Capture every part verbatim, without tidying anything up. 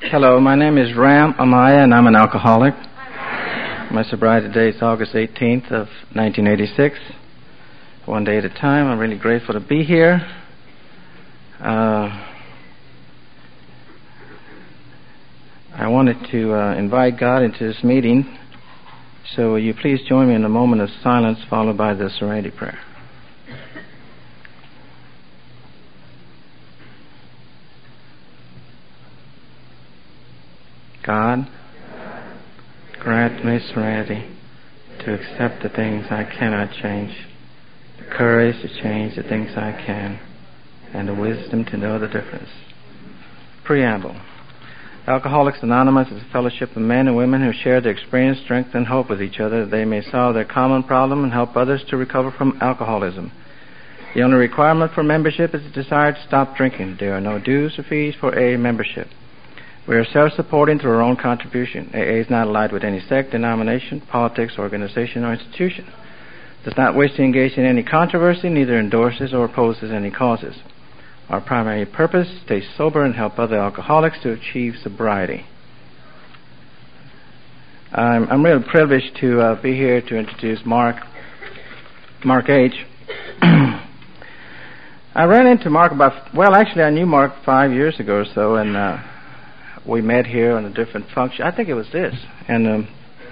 Hello, my name is Ram Amaya, and I'm an alcoholic. My sobriety date is August eighteenth of nineteen eighty-six. One day at a time. I'm really grateful to be here. Uh, I wanted to uh, invite God into this meeting, so will you please join me in a moment of silence followed by the serenity prayer. God, grant me serenity to accept the things I cannot change, the courage to change the things I can, and the wisdom to know the difference. Preamble. Alcoholics Anonymous is a fellowship of men and women who share their experience, strength, and hope with each other that they may solve their common problem and help others to recover from alcoholism. The only requirement for membership is the desire to stop drinking. There are no dues or fees for A A membership. We are self-supporting through our own contribution. A A is not allied with any sect, denomination, politics, organization, or institution. Does not wish to engage in any controversy, neither endorses or opposes any causes. Our primary purpose, stay sober and help other alcoholics to achieve sobriety. I'm, I'm really privileged to uh, be here to introduce Mark, Mark H. I ran into Mark about, well, actually I knew Mark five years ago or so, and uh, we met here on a different function. I think it was this. And um,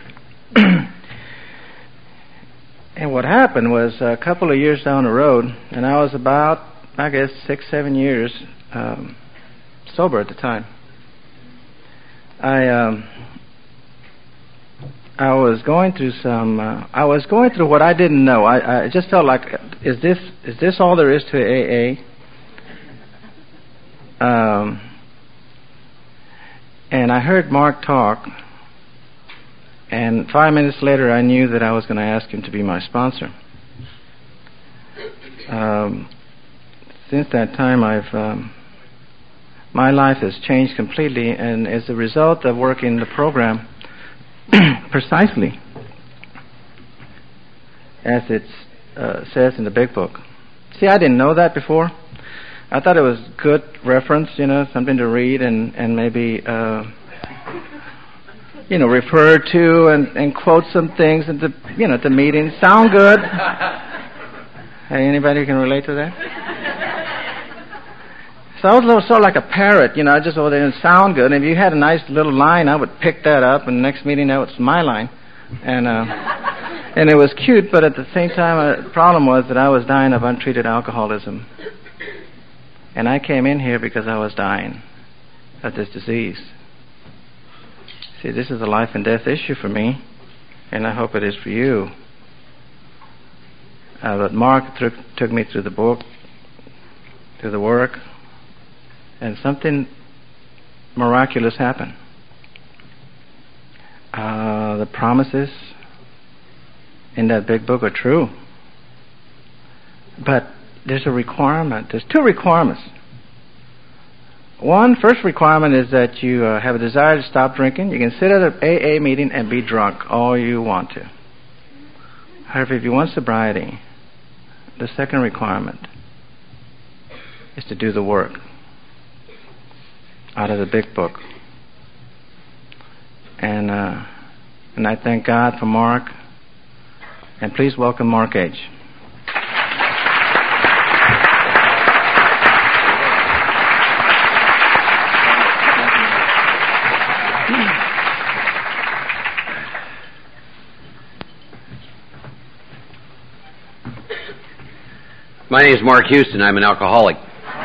and what happened was a couple of years down the road, and I was about, I guess, six, seven years um, sober at the time. I um, I was going through some. Uh, I was going through what I didn't know. I, I just felt like, is this is this all there is to A A? Um. And I heard Mark talk, and five minutes later I knew that I was going to ask him to be my sponsor. Um, since that time, I've um, my life has changed completely, and as a result of working the program precisely as it uh, says in the Big Book. See, I didn't know that before. I thought it was good reference, you know, something to read and, and maybe, uh, you know, refer to and, and quote some things at the, you know, at the meeting. Sound good? Hey, anybody who can relate to that? So I was a little sort of like a parrot, you know, I just over there and sound good. And if you had a nice little line, I would pick that up, and the next meeting that was my line. And, uh, and it was cute, but at the same time, uh, the problem was that I was dying of untreated alcoholism. And I came in here because I was dying of this disease. See, this is a life and death issue for me, and I hope it is for you. Uh, but Mark took, took me through the book, through the work, and something miraculous happened. Uh, the promises in that big book are true. But there's a requirement. There's two requirements. One, first requirement is that you uh, have a desire to stop drinking. You can sit at an A A meeting and be drunk all you want to. However, if you want sobriety, the second requirement is to do the work out of the big book. And uh, and I thank God for Mark. And please welcome Mark H. My name is Mark Houston. I'm an alcoholic.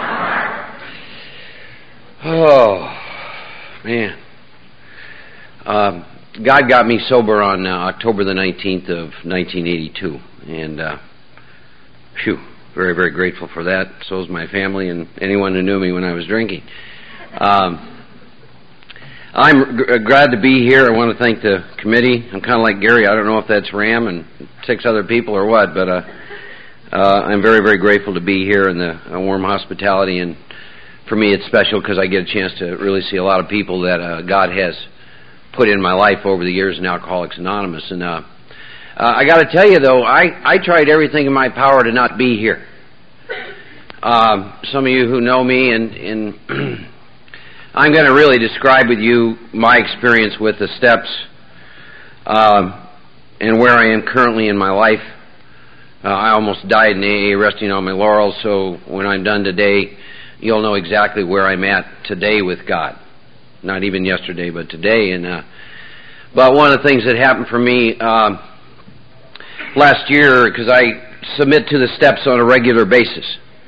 Oh, man. Um, God got me sober on uh, October the nineteenth of nineteen eighty-two. And, uh, phew, very, very grateful for that. So is my family and anyone who knew me when I was drinking. Um, I'm g- glad to be here. I want to thank the committee. I'm kind of like Gary. I don't know if that's Ram and six other people or what, but uh, uh, I'm very, very grateful to be here and the uh, warm hospitality. And for me, it's special because I get a chance to really see a lot of people that uh, God has put in my life over the years in Alcoholics Anonymous. And uh, uh, I got to tell you, though, I, I tried everything in my power to not be here. Um, some of you who know me, and, and I'm going to really describe with you my experience with the steps um, and where I am currently in my life. Uh, I almost died in A A resting on my laurels, so when I'm done today, you'll know exactly where I'm at today with God. Not even yesterday, but today. And uh, but one of the things that happened for me uh, last year, because I submit to the steps on a regular basis.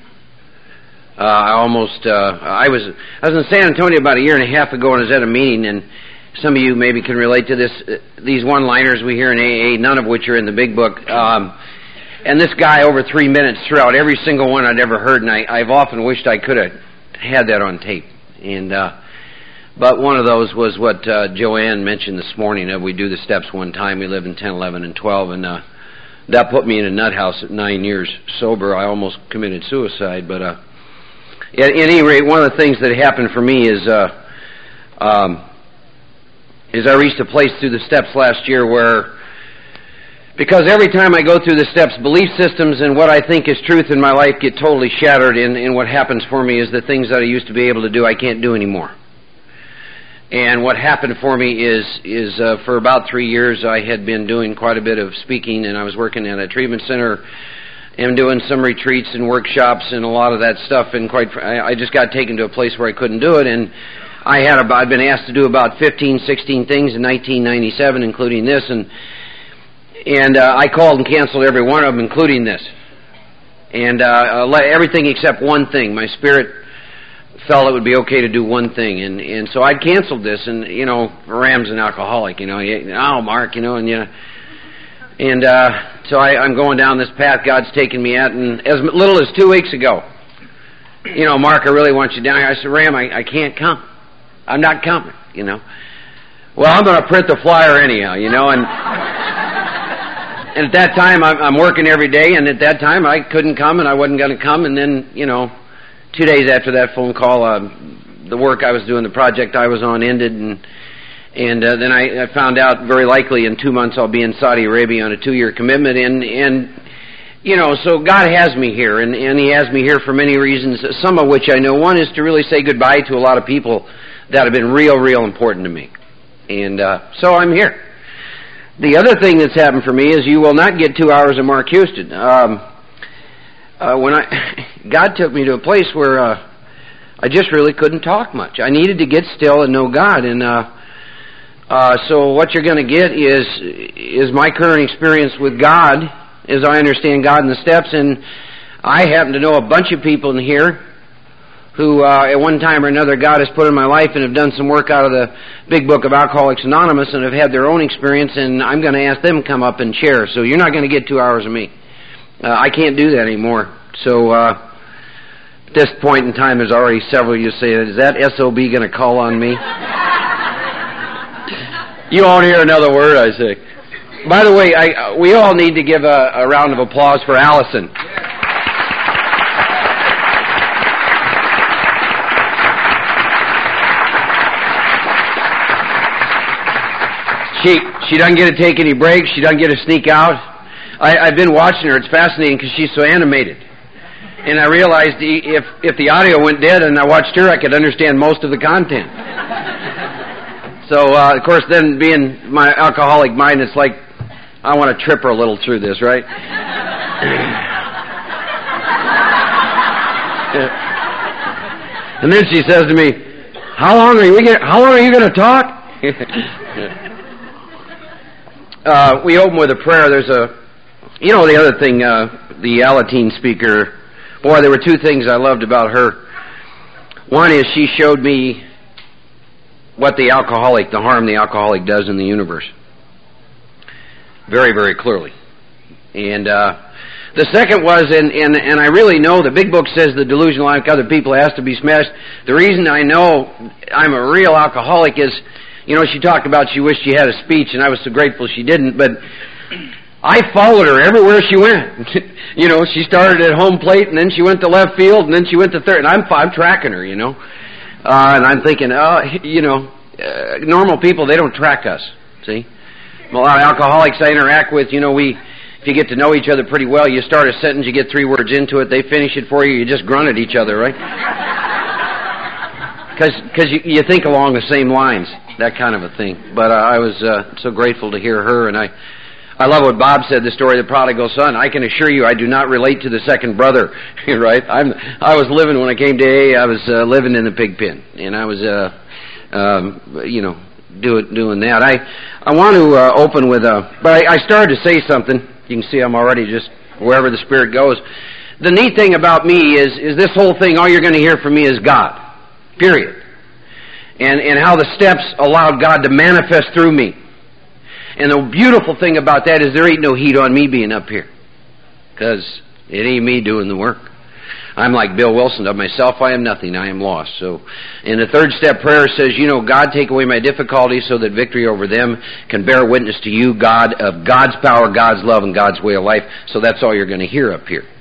Uh, I almost, uh, I was, I was in San Antonio about a year and a half ago, and I was at a meeting, and some of you maybe can relate to this. Uh, these one-liners we hear in A A, none of which are in the big book. Um, and this guy, over three minutes, threw out every single one I'd ever heard, and I, I've often wished I could have had that on tape. And uh, but one of those was what uh, Joanne mentioned this morning. Of we do the steps one time. We lived in ten, eleven, and twelve, and uh, that put me in a nut house at nine years sober. I almost committed suicide, but. Uh, At any rate, one of the things that happened for me is uh, um, is I reached a place through the steps last year where, because every time I go through the steps, belief systems and what I think is truth in my life get totally shattered, and, and what happens for me is the things that I used to be able to do, I can't do anymore. And what happened for me is, is uh, for about three years I had been doing quite a bit of speaking, and I was working at a treatment center and doing some retreats and workshops and a lot of that stuff, and quite I just got taken to a place where I couldn't do it, and I had about, I'd been asked to do about fifteen, sixteen things in nineteen ninety-seven, including this, and and uh, I called and canceled every one of them, including this, and uh, everything except one thing. My spirit felt it would be okay to do one thing, and and so I'd canceled this, and you know, Ram's an alcoholic, you know, oh Mark, you know, and you know. And uh, so I, I'm going down this path God's taken me at, and as little as two weeks ago, you know, Mark, I really want you down here. I said, Ram, I, I can't come. I'm not coming, you know. Well, I'm going to print the flyer anyhow, you know. And and at that time, I'm, I'm working every day, and at that time, I couldn't come, and I wasn't going to come. And then, you know, two days after that phone call, uh, the work I was doing, the project I was on ended, and And uh, then I, I found out very likely in two months I'll be in Saudi Arabia on a two-year commitment. And, and you know, so God has me here, and, and He has me here for many reasons, some of which I know. One is to really say goodbye to a lot of people that have been real, real important to me. And uh, so I'm here. The other thing that's happened for me is you will not get two hours of Mark Houston. Um, uh, when I God took me to a place where uh, I just really couldn't talk much. I needed to get still and know God, and uh, Uh, so what you're going to get is is my current experience with God, as I understand God in the steps, and I happen to know a bunch of people in here who, uh, at one time or another, God has put in my life and have done some work out of the big book of Alcoholics Anonymous and have had their own experience, and I'm going to ask them to come up and share. So you're not going to get two hours of me. Uh, I can't do that anymore. So uh, at this point in time, there's already several of you saying, is that S O B going to call on me? You won't hear another word I say. By the way, I, we all need to give a, a round of applause for Allison. She she doesn't get to take any breaks. She doesn't get to sneak out. I, I've been watching her. It's fascinating because she's so animated. And I realized if if the audio went dead and I watched her, I could understand most of the content. So, uh, of course, then being my alcoholic mind, it's like I want to trip her a little through this, right? And then she says to me, "How long are you? How long are you going to talk?" uh, we open with a prayer. There's a, you know, the other thing, uh, the Alateen speaker. Boy, there were two things I loved about her. One is she showed me what the alcoholic, the harm the alcoholic does in the universe. Very, very clearly. And uh, the second was, and, and, and I really know, the big book says the delusion like other people has to be smashed. The reason I know I'm a real alcoholic is, you know, she talked about she wished she had a speech, and I was so grateful she didn't, but I followed her everywhere she went. You know, she started at home plate, and then she went to left field, and then she went to third, and I'm, I'm tracking her, you know. Uh, and I'm thinking, oh, you know, uh, normal people, they don't track us, see? A lot of alcoholics I interact with, you know, we, if you get to know each other pretty well, you start a sentence, you get three words into it, they finish it for you, you just grunt at each other, right? because you, you think along the same lines, that kind of a thing. But uh, I was uh, so grateful to hear her, and I, I love what Bob said, the story of the prodigal son. I can assure you I do not relate to the second brother, right? I'm, I was living, when I came to A A, I was uh, living in the pig pen, and I was, uh, um, you know, do, doing that. I, I want to uh, open with a, but I, I started to say something. You can see I'm already just wherever the Spirit goes. The neat thing about me is, is this whole thing, all you're going to hear from me is God. Period. And and how the steps allowed God to manifest through me. And the beautiful thing about that is there ain't no heat on me being up here. Because it ain't me doing the work. I'm like Bill Wilson, of myself I am nothing, I am lost. So, and the third step prayer says, you know, God, take away my difficulties so that victory over them can bear witness to you, God, of God's power, God's love, and God's way of life. So that's all you're going to hear up here.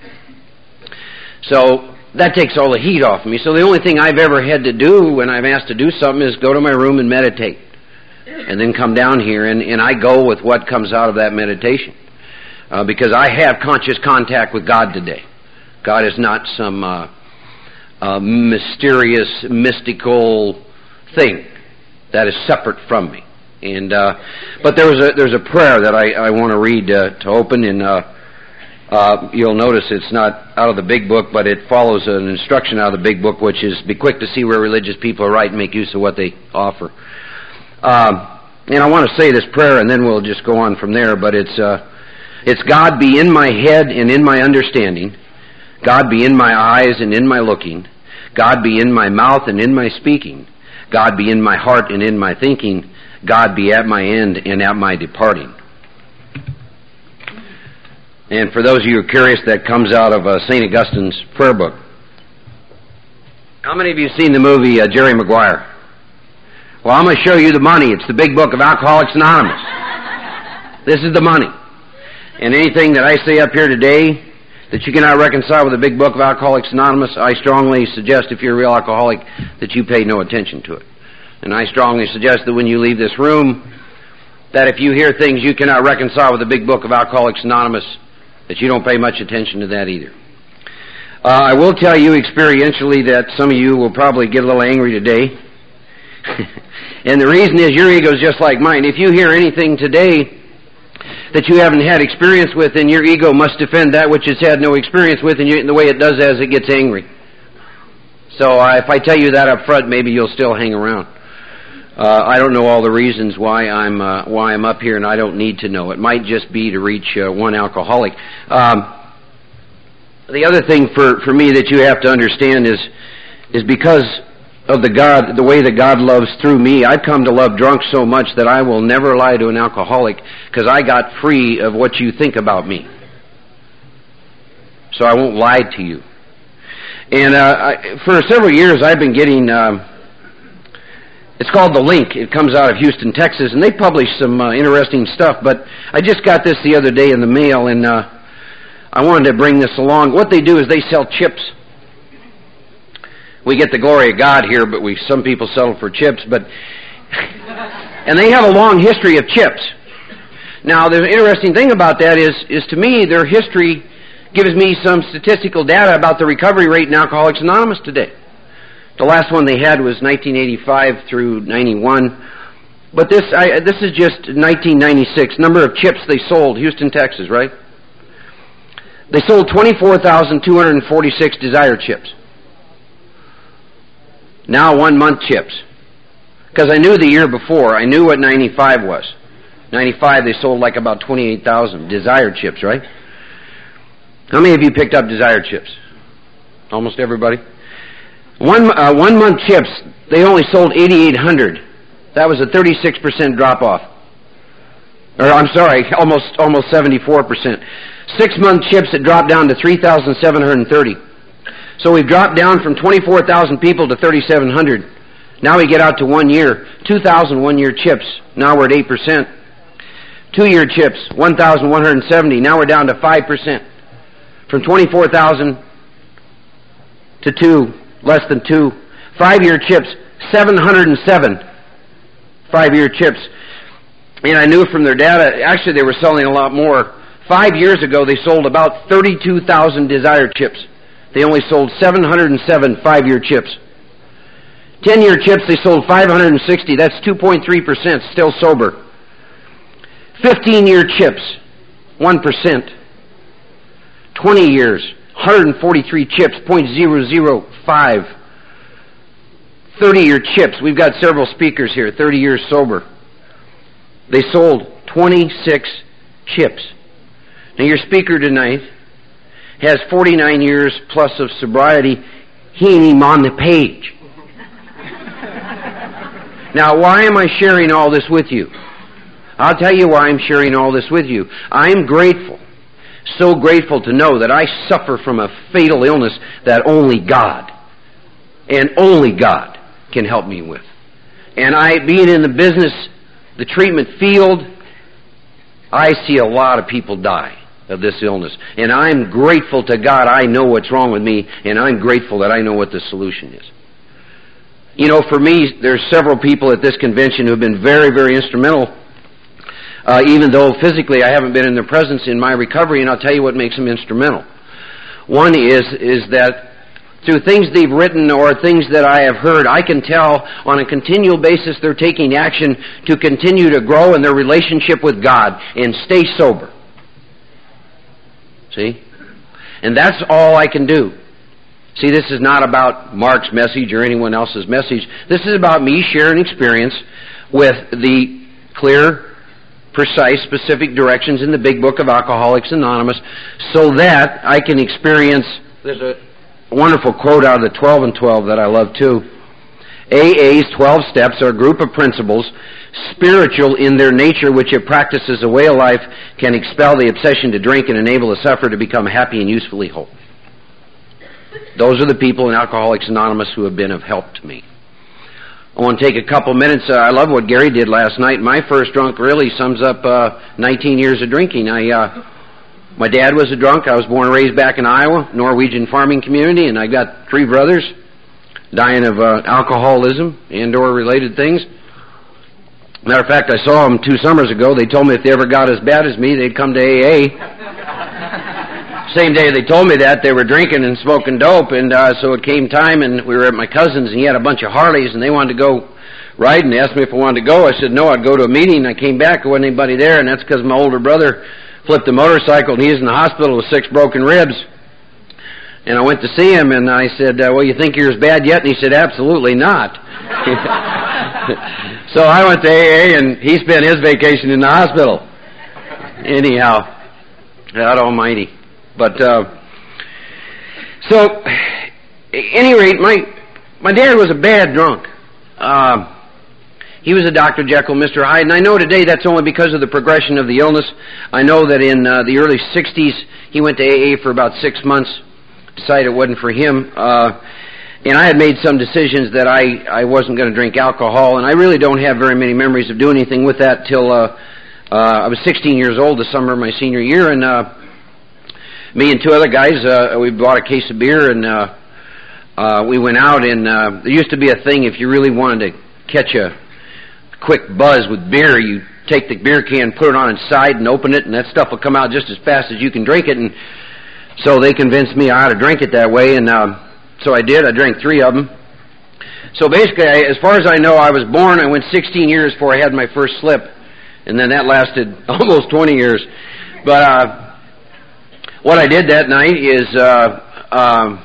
So that takes all the heat off of me. So the only thing I've ever had to do when I'm asked to do something is go to my room and meditate. And then come down here, and, and I go with what comes out of that meditation. Uh, because I have conscious contact with God today. God is not some uh, uh, mysterious, mystical thing that is separate from me. And uh, but there was a there's a prayer that I, I want to read uh, to open, and uh, uh, you'll notice it's not out of the big book, but it follows an instruction out of the big book, which is be quick to see where religious people are right and make use of what they offer. Um, and I want to say this prayer, and then we'll just go on from there. But it's uh, it's God be in my head and in my understanding. God be in my eyes and in my looking. God be in my mouth and in my speaking. God be in my heart and in my thinking. God be at my end and at my departing. And for those of you who are curious, that comes out of uh, Saint Augustine's prayer book. How many of you have seen the movie uh, Jerry Maguire? Well, I'm going to show you the money. It's the big book of Alcoholics Anonymous. This is the money. And anything that I say up here today that you cannot reconcile with the big book of Alcoholics Anonymous, I strongly suggest, if you're a real alcoholic, that you pay no attention to it. And I strongly suggest that when you leave this room, that if you hear things you cannot reconcile with the big book of Alcoholics Anonymous, that you don't pay much attention to that either. Uh, I will tell you experientially that some of you will probably get a little angry today. And the reason is your ego is just like mine. If you hear anything today that you haven't had experience with, then your ego must defend that which it's had no experience with, and, you, and the way it does as it gets angry. So uh, if I tell you that up front, maybe you'll still hang around. Uh, I don't know all the reasons why I'm uh, why I'm up here, and I don't need to know. It might just be to reach uh, one alcoholic. Um, the other thing for, for me that you have to understand is is because of the God, the way that God loves through me, I've come to love drunk so much that I will never lie to an alcoholic because I got free of what you think about me. So I won't lie to you. And uh, I, for several years I've been getting, um, it's called The Link. It comes out of Houston, Texas, and they publish some uh, interesting stuff. But I just got this the other day in the mail, and uh, I wanted to bring this along. What they do is they sell chips. We get the glory of God here, but we some people settle for chips. But and they have a long history of chips. Now, the interesting thing about that is, is to me, their history gives me some statistical data about the recovery rate in Alcoholics Anonymous today. The last one they had was nineteen eighty-five through ninety-one. But this I, this is just nineteen ninety-six. Number of chips they sold, Houston, Texas, right? They sold twenty-four thousand two hundred forty-six Desire chips. Now one-month chips. Because I knew the year before, I knew what ninety-five was. ninety-five, they sold like about twenty-eight thousand Desire chips, right? How many of you picked up Desire chips? Almost everybody? One uh, one-month chips, they only sold eighty-eight hundred. That was a thirty-six percent drop-off. Or, I'm sorry, almost almost seventy-four percent. Six-month chips, it dropped down to three thousand seven hundred thirty. So we've dropped down from twenty-four thousand people to thirty-seven hundred. Now we get out to one year, two thousand one-year chips. Now we're at eight percent. Two-year chips, one thousand one hundred seventy. Now we're down to five percent. From twenty-four thousand to two, less than two. Five-year chips, seven hundred seven. Five-year chips. And I knew from their data, actually they were selling a lot more. Five years ago they sold about thirty-two thousand Desire chips. They only sold seven hundred seven five-year chips. ten-year chips, they sold five hundred sixty. That's two point three percent, still sober. fifteen-year chips, one percent. twenty years, one hundred forty-three chips, zero point zero zero five. thirty-year chips, we've got several speakers here, thirty years sober. They sold twenty-six chips. Now your speaker tonight has forty-nine years plus of sobriety. He ain't even on the page. Now, why am I sharing all this with you? I'll tell you why I'm sharing all this with you. I'm grateful, so grateful to know that I suffer from a fatal illness that only God, and only God, can help me with. And I, being in the business, the treatment field, I see a lot of people die of this illness. And I'm grateful to God I know what's wrong with me, and I'm grateful that I know what the solution is. You know, for me, there's several people at this convention who have been very, very instrumental, uh, even though physically I haven't been in their presence in my recovery, and I'll tell you what makes them instrumental. One is, is that through things they've written or things that I have heard, I can tell on a continual basis they're taking action to continue to grow in their relationship with God and stay sober. See? And that's all I can do. See, this is not about Mark's message or anyone else's message. This is about me sharing experience with the clear, precise, specific directions in the big book of Alcoholics Anonymous so that I can experience... There's a wonderful quote out of the twelve and twelve that I love too. A A's twelve steps are a group of principles, spiritual in their nature, which if practiced as a way of life can expel the obsession to drink and enable the sufferer to become happy and usefully whole. Those are the people in Alcoholics Anonymous who have been of help to me. I want to take a couple minutes. Uh, I love what Gary did last night. My first drunk really sums up uh, nineteen years of drinking. I, uh, my dad was a drunk. I was born and raised back in Iowa, Norwegian farming community, and I got three brothers dying of uh, alcoholism and or related things. Matter of fact, I saw them two summers ago. They told me if they ever got as bad as me, they'd come to A A. Same day they told me that, they were drinking and smoking dope, and uh, so it came time, and we were at my cousin's, and he had a bunch of Harleys, and they wanted to go ride, and they asked me if I wanted to go. I said no, I'd go to a meeting. I came back, there wasn't anybody there, and that's because my older brother flipped a motorcycle, and he's in the hospital with six broken ribs. And I went to see him, and I said, uh, well, you think you're as bad yet? And he said, absolutely not. So I went to A A, and he spent his vacation in the hospital. Anyhow, God almighty. But, uh, so, at any rate, my, my dad was a bad drunk. Uh, he was a Doctor Jekyll, Mister Hyde, and I know today that's only because of the progression of the illness. I know that in uh, the early sixties, he went to A A for about six months, decided it wasn't for him, uh, and I had made some decisions that I, I wasn't going to drink alcohol, and I really don't have very many memories of doing anything with that till uh, uh, I was sixteen years old the summer of my senior year, and uh, me and two other guys, uh, we bought a case of beer, and uh, uh, we went out, and uh, there used to be a thing, if you really wanted to catch a quick buzz with beer, you take the beer can, put it on its side, and open it, and that stuff will come out just as fast as you can drink it, and so they convinced me I ought to drink it that way, and uh, so I did. I drank three of them. So basically, I, as far as I know, I was born, I went sixteen years before I had my first slip, and then that lasted almost twenty years. But uh, what I did that night is uh, um,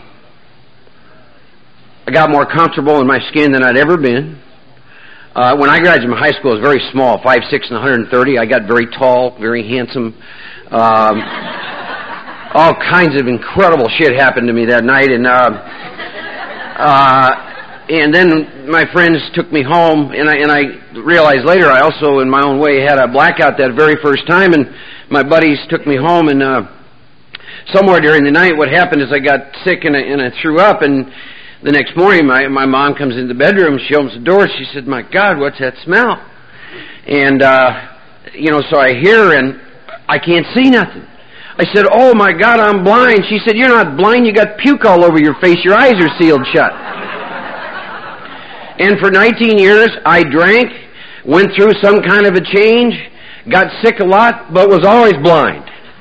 I got more comfortable in my skin than I'd ever been. Uh, when I graduated from high school, I was very small, five six and one hundred thirty. I got very tall, very handsome. Um, all kinds of incredible shit happened to me that night, and uh, uh, and then my friends took me home, and I and I realized later I also, in my own way, had a blackout that very first time, and my buddies took me home, and uh, somewhere during the night, what happened is I got sick and I, and I threw up, and the next morning my my mom comes in the bedroom, she opens the door, she said, "My God, what's that smell?" And uh, you know, so I hear her, and I can't see nothing. I said, "Oh my God, I'm blind." She said, "You're not blind, you got puke all over your face, your eyes are sealed shut." And for nineteen years, I drank, went through some kind of a change, got sick a lot, but was always blind.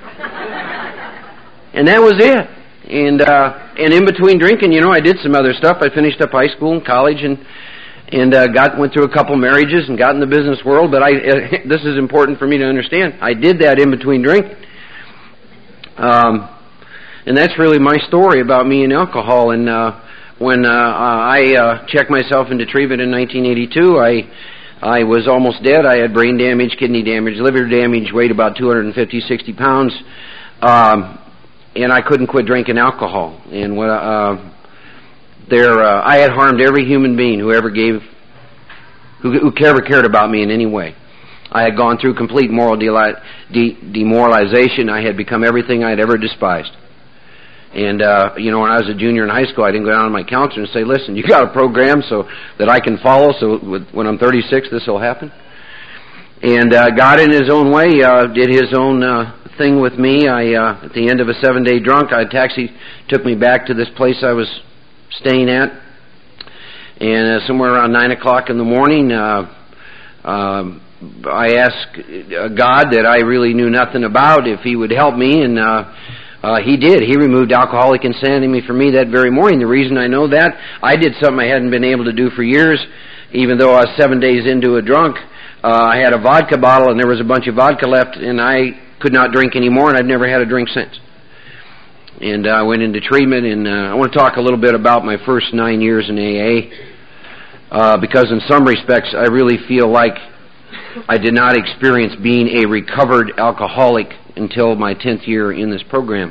And that was it. And uh, and in between drinking, you know, I did some other stuff. I finished up high school and college, and and uh, got went through a couple marriages and got in the business world. But I uh, this is important for me to understand. I did that in between drinking, um, and that's really my story about me and alcohol. And uh, when uh, I uh, checked myself into treatment in nineteen eighty-two, I I was almost dead. I had brain damage, kidney damage, liver damage, weighed about two hundred fifty, sixty pounds, um, and I couldn't quit drinking alcohol. And what uh, there, uh, I had harmed every human being who ever gave, who, who ever cared about me in any way. I had gone through complete moral de- de- demoralization. I had become everything I had ever despised. And, uh, you know, when I was a junior in high school, I didn't go down to my counselor and say, listen, you got a program so that I can follow, so with, when I'm thirty-six, this will happen? And uh, God, in His own way, uh, did His own uh, thing with me. I, uh, at the end of a seven-day drunk, a taxi took me back to this place I was staying at. And uh, somewhere around nine o'clock in the morning, uh, uh, I asked God that I really knew nothing about if He would help me, and uh, Uh, he did. He removed alcoholic insanity for me that very morning. The reason I know that, I did something I hadn't been able to do for years, even though I was seven days into a drunk. Uh, I had a vodka bottle, and there was a bunch of vodka left, and I could not drink anymore, and I've never had a drink since. And uh, I went into treatment, and uh, I want to talk a little bit about my first nine years in A A, uh, because in some respects, I really feel like I did not experience being a recovered alcoholic until my tenth year in this program.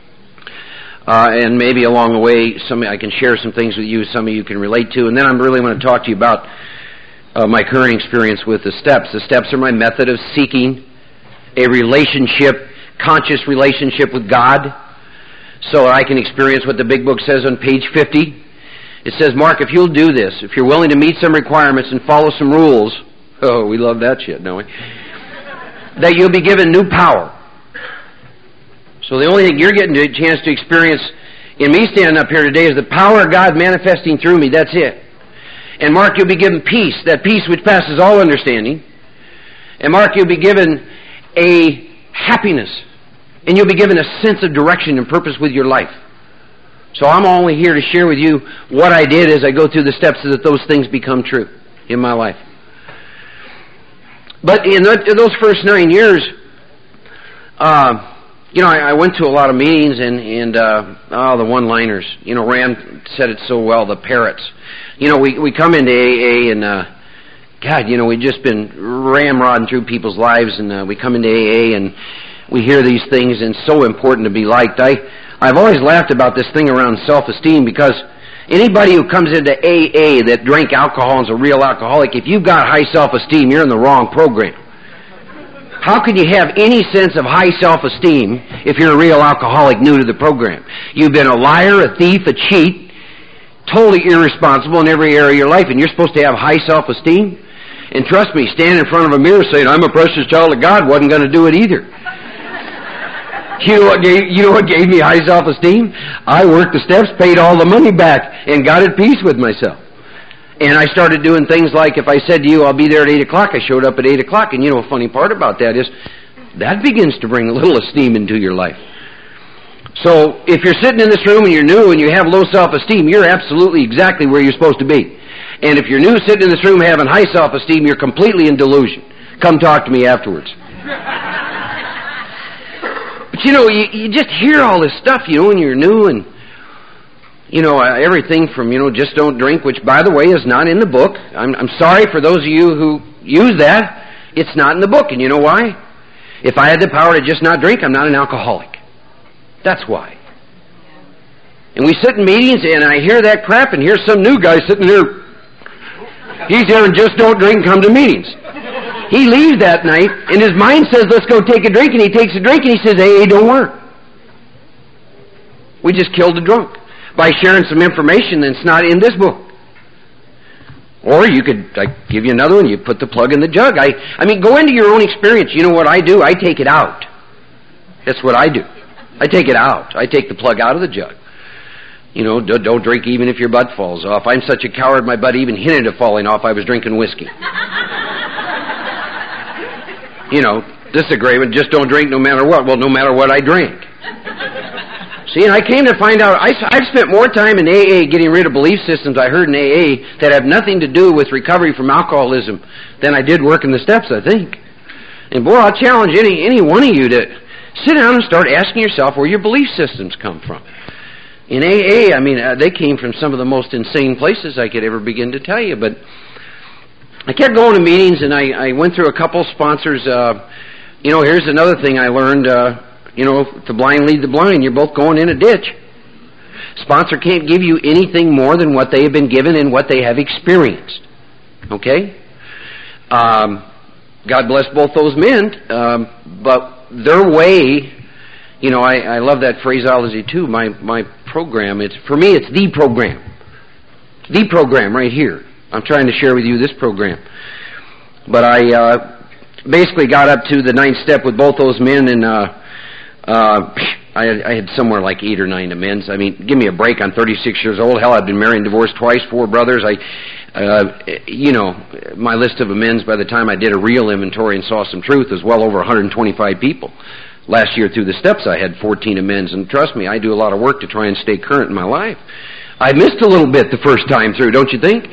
Uh, and maybe along the way, some I can share some things with you some of you can relate to. And then I'm really going to talk to you about uh, my current experience with the steps. The steps are my method of seeking a relationship, conscious relationship with God, so I can experience what the Big Book says on page fifty. It says, Mark, if you'll do this, if you're willing to meet some requirements and follow some rules, oh, we love that shit, don't we? That you'll be given new power. So the only thing you're getting a chance to experience in me standing up here today is the power of God manifesting through me. That's it. And Mark, you'll be given peace, that peace which passes all understanding. And Mark, you'll be given a happiness. And you'll be given a sense of direction and purpose with your life. So I'm only here to share with you what I did as I go through the steps so that those things become true in my life. But in those first nine years, uh, you know, I, I went to a lot of meetings and, and uh, oh, the one-liners. You know, Rand said it so well, the parrots. You know, we, we come into A A and, uh, God, you know, we've just been ramrodding through people's lives, and uh, we come into A A and we hear these things, and it's so important to be liked. I, I've always laughed about this thing around self-esteem, because anybody who comes into A A that drank alcohol and is a real alcoholic, if you've got high self-esteem, you're in the wrong program. How can you have any sense of high self-esteem if you're a real alcoholic new to the program? You've been a liar, a thief, a cheat, totally irresponsible in every area of your life, and you're supposed to have high self-esteem? And trust me, standing in front of a mirror saying, I'm a precious child of God, wasn't going to do it either. You know what gave, you know what gave me high self-esteem? I worked the steps, paid all the money back, and got at peace with myself. And I started doing things like, if I said to you, I'll be there at eight o'clock, I showed up at eight o'clock. And you know, a funny part about that is, that begins to bring a little esteem into your life. So, if you're sitting in this room and you're new and you have low self-esteem, you're absolutely exactly where you're supposed to be. And if you're new sitting in this room having high self-esteem, you're completely in delusion. Come talk to me afterwards. But you know, you, you just hear all this stuff, you know, when you're new, and you know, uh, everything from, you know, just don't drink, which, by the way, is not in the book. I'm, I'm sorry for those of you who use that. It's not in the book. And you know why? If I had the power to just not drink, I'm not an alcoholic. That's why. And we sit in meetings, and I hear that crap, and here's some new guy sitting there. He's there and just don't drink and come to meetings. He leaves that night, and his mind says, let's go take a drink, and he takes a drink, and he says, A A don't work. We just killed the drunk by sharing some information that's not in this book. Or you could, I give you another one, you put the plug in the jug. I, I mean, go into your own experience. You know what I do? I take it out. That's what I do. I take it out. I take the plug out of the jug. You know, don't, don't drink even if your butt falls off. I'm such a coward, my butt even hinted at falling off. I was drinking whiskey. You know, this is a great one. Just don't drink no matter what. Well, no matter what I drink. See, and I came to find out, I, I've spent more time in A A getting rid of belief systems I heard in A A that have nothing to do with recovery from alcoholism than I did work in the steps, I think. And boy, I'll challenge any, any one of you to sit down and start asking yourself where your belief systems come from. In A A, I mean, uh, they came from some of the most insane places I could ever begin to tell you, but I kept going to meetings, and I, I went through a couple sponsors. Uh, you know, here's another thing I learned. Uh, you know, if the blind lead the blind, you're both going in a ditch. Sponsor can't give you anything more than what they have been given and what they have experienced. Okay? Um, God bless both those men, um, but their way, you know, I, I love that phraseology too. My my program, it's for me, it's the program. It's the program right here. I'm trying to share with you this program. But I uh, basically got up to the ninth step with both those men, and uh, uh, I, had, I had somewhere like eight or nine amends. I mean, give me a break. I'm thirty-six years old. Hell, I've been married and divorced twice, four brothers. I, uh, you know, my list of amends by the time I did a real inventory and saw some truth was well over one hundred twenty-five people. Last year through the steps, I had fourteen amends, and trust me, I do a lot of work to try and stay current in my life. I missed a little bit the first time through, don't you think?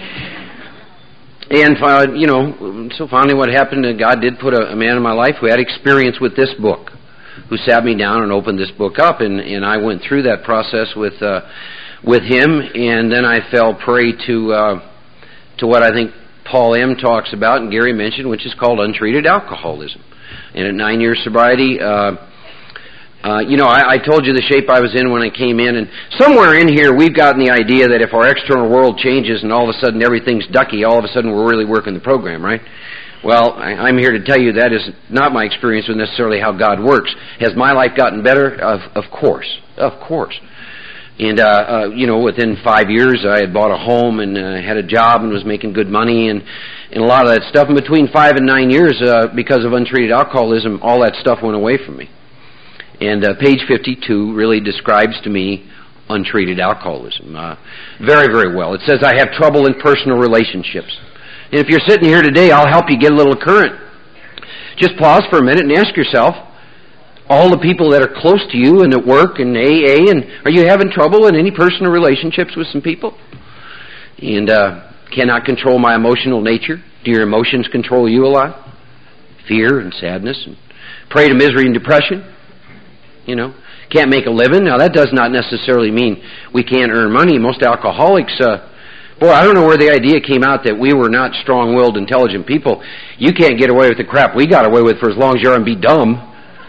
And, uh, you know, so finally what happened, uh, God did put a, a man in my life who had experience with this book, who sat me down and opened this book up, and, and I went through that process with uh, with him, and then I fell prey to uh, to what I think Paul M. talks about and Gary mentioned, which is called untreated alcoholism. And at nine years sobriety, uh, uh, you know, I, I told you the shape I was in when I came in, and somewhere in here we've gotten the idea that if our external world changes and all of a sudden everything's ducky, all of a sudden we're really working the program, right? Well, I, I'm here to tell you that is not my experience with necessarily how God works. Has my life gotten better? Of, of course. Of course. And, uh, uh, you know, within five years I had bought a home and uh, had a job and was making good money and, and a lot of that stuff. And between five and nine years, uh, because of untreated alcoholism, all that stuff went away from me. And uh, page fifty-two really describes to me untreated alcoholism uh, very, very well. It says, I have trouble in personal relationships. And if you're sitting here today, I'll help you get a little current. Just pause for a minute and ask yourself, all the people that are close to you and at work and A A, and are you having trouble in any personal relationships with some people? And uh, cannot control my emotional nature. Do your emotions control you a lot? Fear and sadness and prey to misery and depression. You know, can't make a living. Now that does not necessarily mean we can't earn money. Most alcoholics, uh, boy, I don't know where the idea came out that we were not strong-willed, intelligent people. You can't get away with the crap we got away with for as long as you're going to be dumb.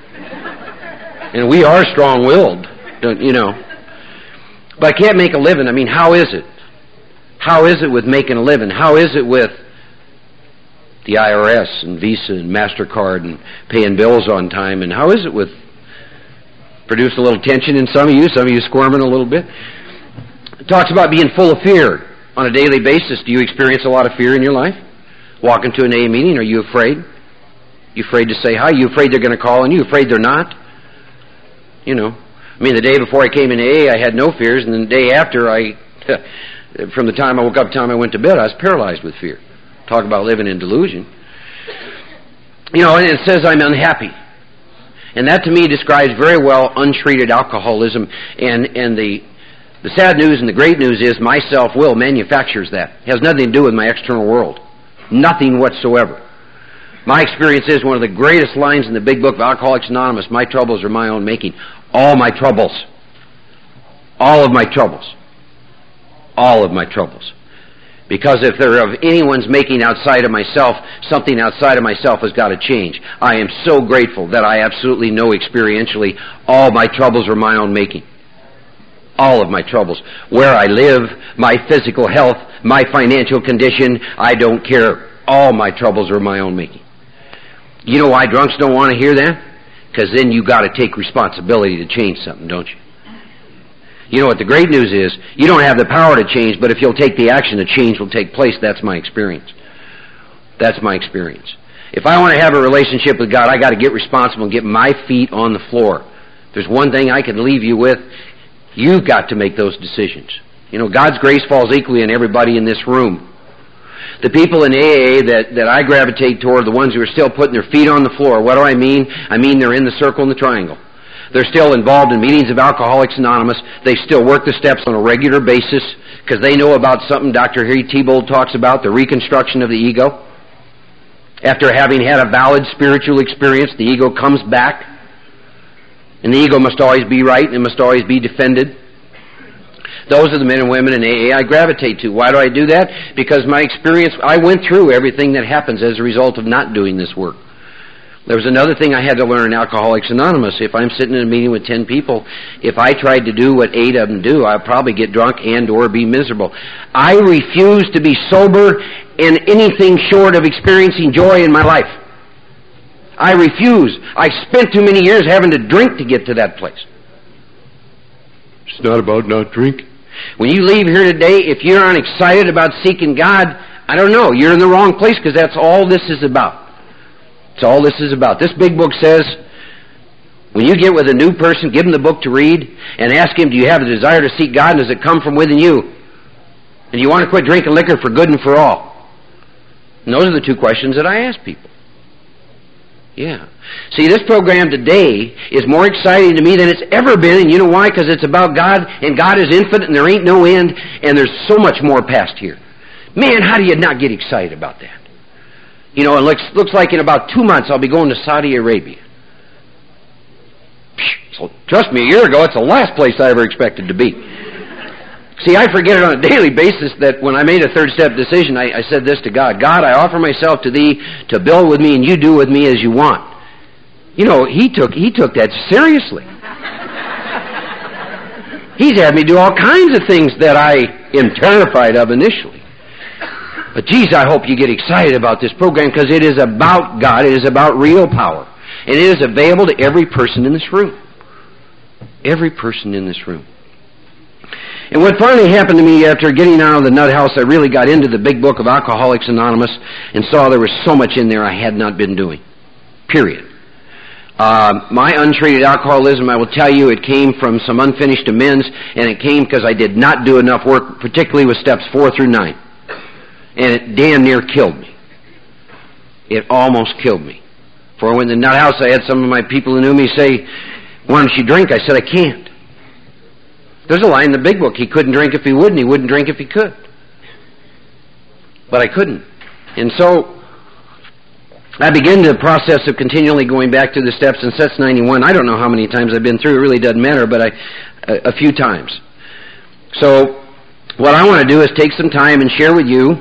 And we are strong-willed, don't you know. But I can't make a living. I mean, how is it? How is it with making a living? How is it with the I R S and Visa and MasterCard and paying bills on time? And how is it with, produce a little tension in some of you, some of you squirming a little bit. It talks about being full of fear on a daily basis. Do you experience a lot of fear in your life? Walk into an A A meeting, are you afraid? You afraid to say hi? You afraid they're going to call on you? Afraid they're not? You know, I mean, the day before I came in A A, I had no fears, and then the day after, I, from the time I woke up to the time I went to bed, I was paralyzed with fear. Talk about living in delusion. You know, and it says I'm unhappy. And that to me describes very well untreated alcoholism, and, and the the sad news and the great news is my self-will manufactures that. It has nothing to do with my external world. Nothing whatsoever. My experience is one of the greatest lines in the big book of Alcoholics Anonymous, my troubles are my own making. All my troubles. All of my troubles. All of my troubles. Because if they're of anyone's making outside of myself, something outside of myself has got to change. I am so grateful that I absolutely know experientially all my troubles are my own making. All of my troubles. Where I live, my physical health, my financial condition, I don't care. All my troubles are my own making. You know why drunks don't want to hear that? Because then you got to take responsibility to change something, don't you? You know what the great news is? You don't have the power to change, but if you'll take the action, the change will take place. That's my experience. That's my experience. If I want to have a relationship with God, I got to get responsible and get my feet on the floor. If there's one thing I can leave you with, you've got to make those decisions. You know, God's grace falls equally on everybody in this room. The people in A A that, that I gravitate toward, the ones who are still putting their feet on the floor. What do I mean? I mean they're in the circle and the triangle. They're still involved in meetings of Alcoholics Anonymous. They still work the steps on a regular basis because they know about something Doctor Harry Tiebold talks about, the reconstruction of the ego. After having had a valid spiritual experience, the ego comes back. And the ego must always be right and it must always be defended. Those are the men and women in A A I gravitate to. Why do I do that? Because my experience, I went through everything that happens as a result of not doing this work. There was another thing I had to learn in Alcoholics Anonymous. If I'm sitting in a meeting with ten people, if I tried to do what eight of them do, I'd probably get drunk and or be miserable. I refuse to be sober in anything short of experiencing joy in my life. I refuse. I spent too many years having to drink to get to that place. It's not about not drinking. When you leave here today, if you're unexcited about seeking God, I don't know, you're in the wrong place because that's all this is about. That's all this is about. This big book says, when you get with a new person, give them the book to read and ask him, do you have a desire to seek God and does it come from within you? And do you want to quit drinking liquor for good and for all? And those are the two questions that I ask people. Yeah. See, this program today is more exciting to me than it's ever been, and you know why? Because it's about God, and God is infinite, and there ain't no end, and there's so much more past here. Man, how do you not get excited about that? You know, it looks, looks like in about two months I'll be going to Saudi Arabia. So, trust me, a year ago, it's the last place I ever expected to be. See, I forget it on a daily basis that when I made a third step decision, I, I said this to God, God, I offer myself to Thee to build with me and you do with me as you want. You know, He took He took that seriously. He's had me do all kinds of things that I am terrified of initially. But geez, I hope you get excited about this program because it is about God. It is about real power. And it is available to every person in this room. Every person in this room. And what finally happened to me after getting out of the nut house, I really got into the big book of Alcoholics Anonymous and saw there was so much in there I had not been doing. Period. Uh, my untreated alcoholism, I will tell you, it came from some unfinished amends, and it came because I did not do enough work, particularly with steps four through nine. And it damn near killed me. It almost killed me. For when in the nut house, I had some of my people who knew me say, why don't you drink? I said, I can't. There's a line in the big book. He couldn't drink if he would, and he wouldn't drink if he could. But I couldn't. And so I began the process of continually going back to the steps in sets ninety-one. I don't know how many times I've been through. It really doesn't matter, but I a, a few times. So what I want to do is take some time and share with you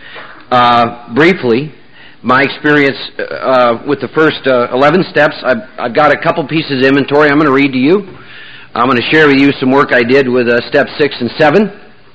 uh, briefly my experience uh, with the first uh, eleven steps. I've, I've got a couple pieces of inventory I'm going to read to you. I'm going to share with you some work I did with uh, step six and seven.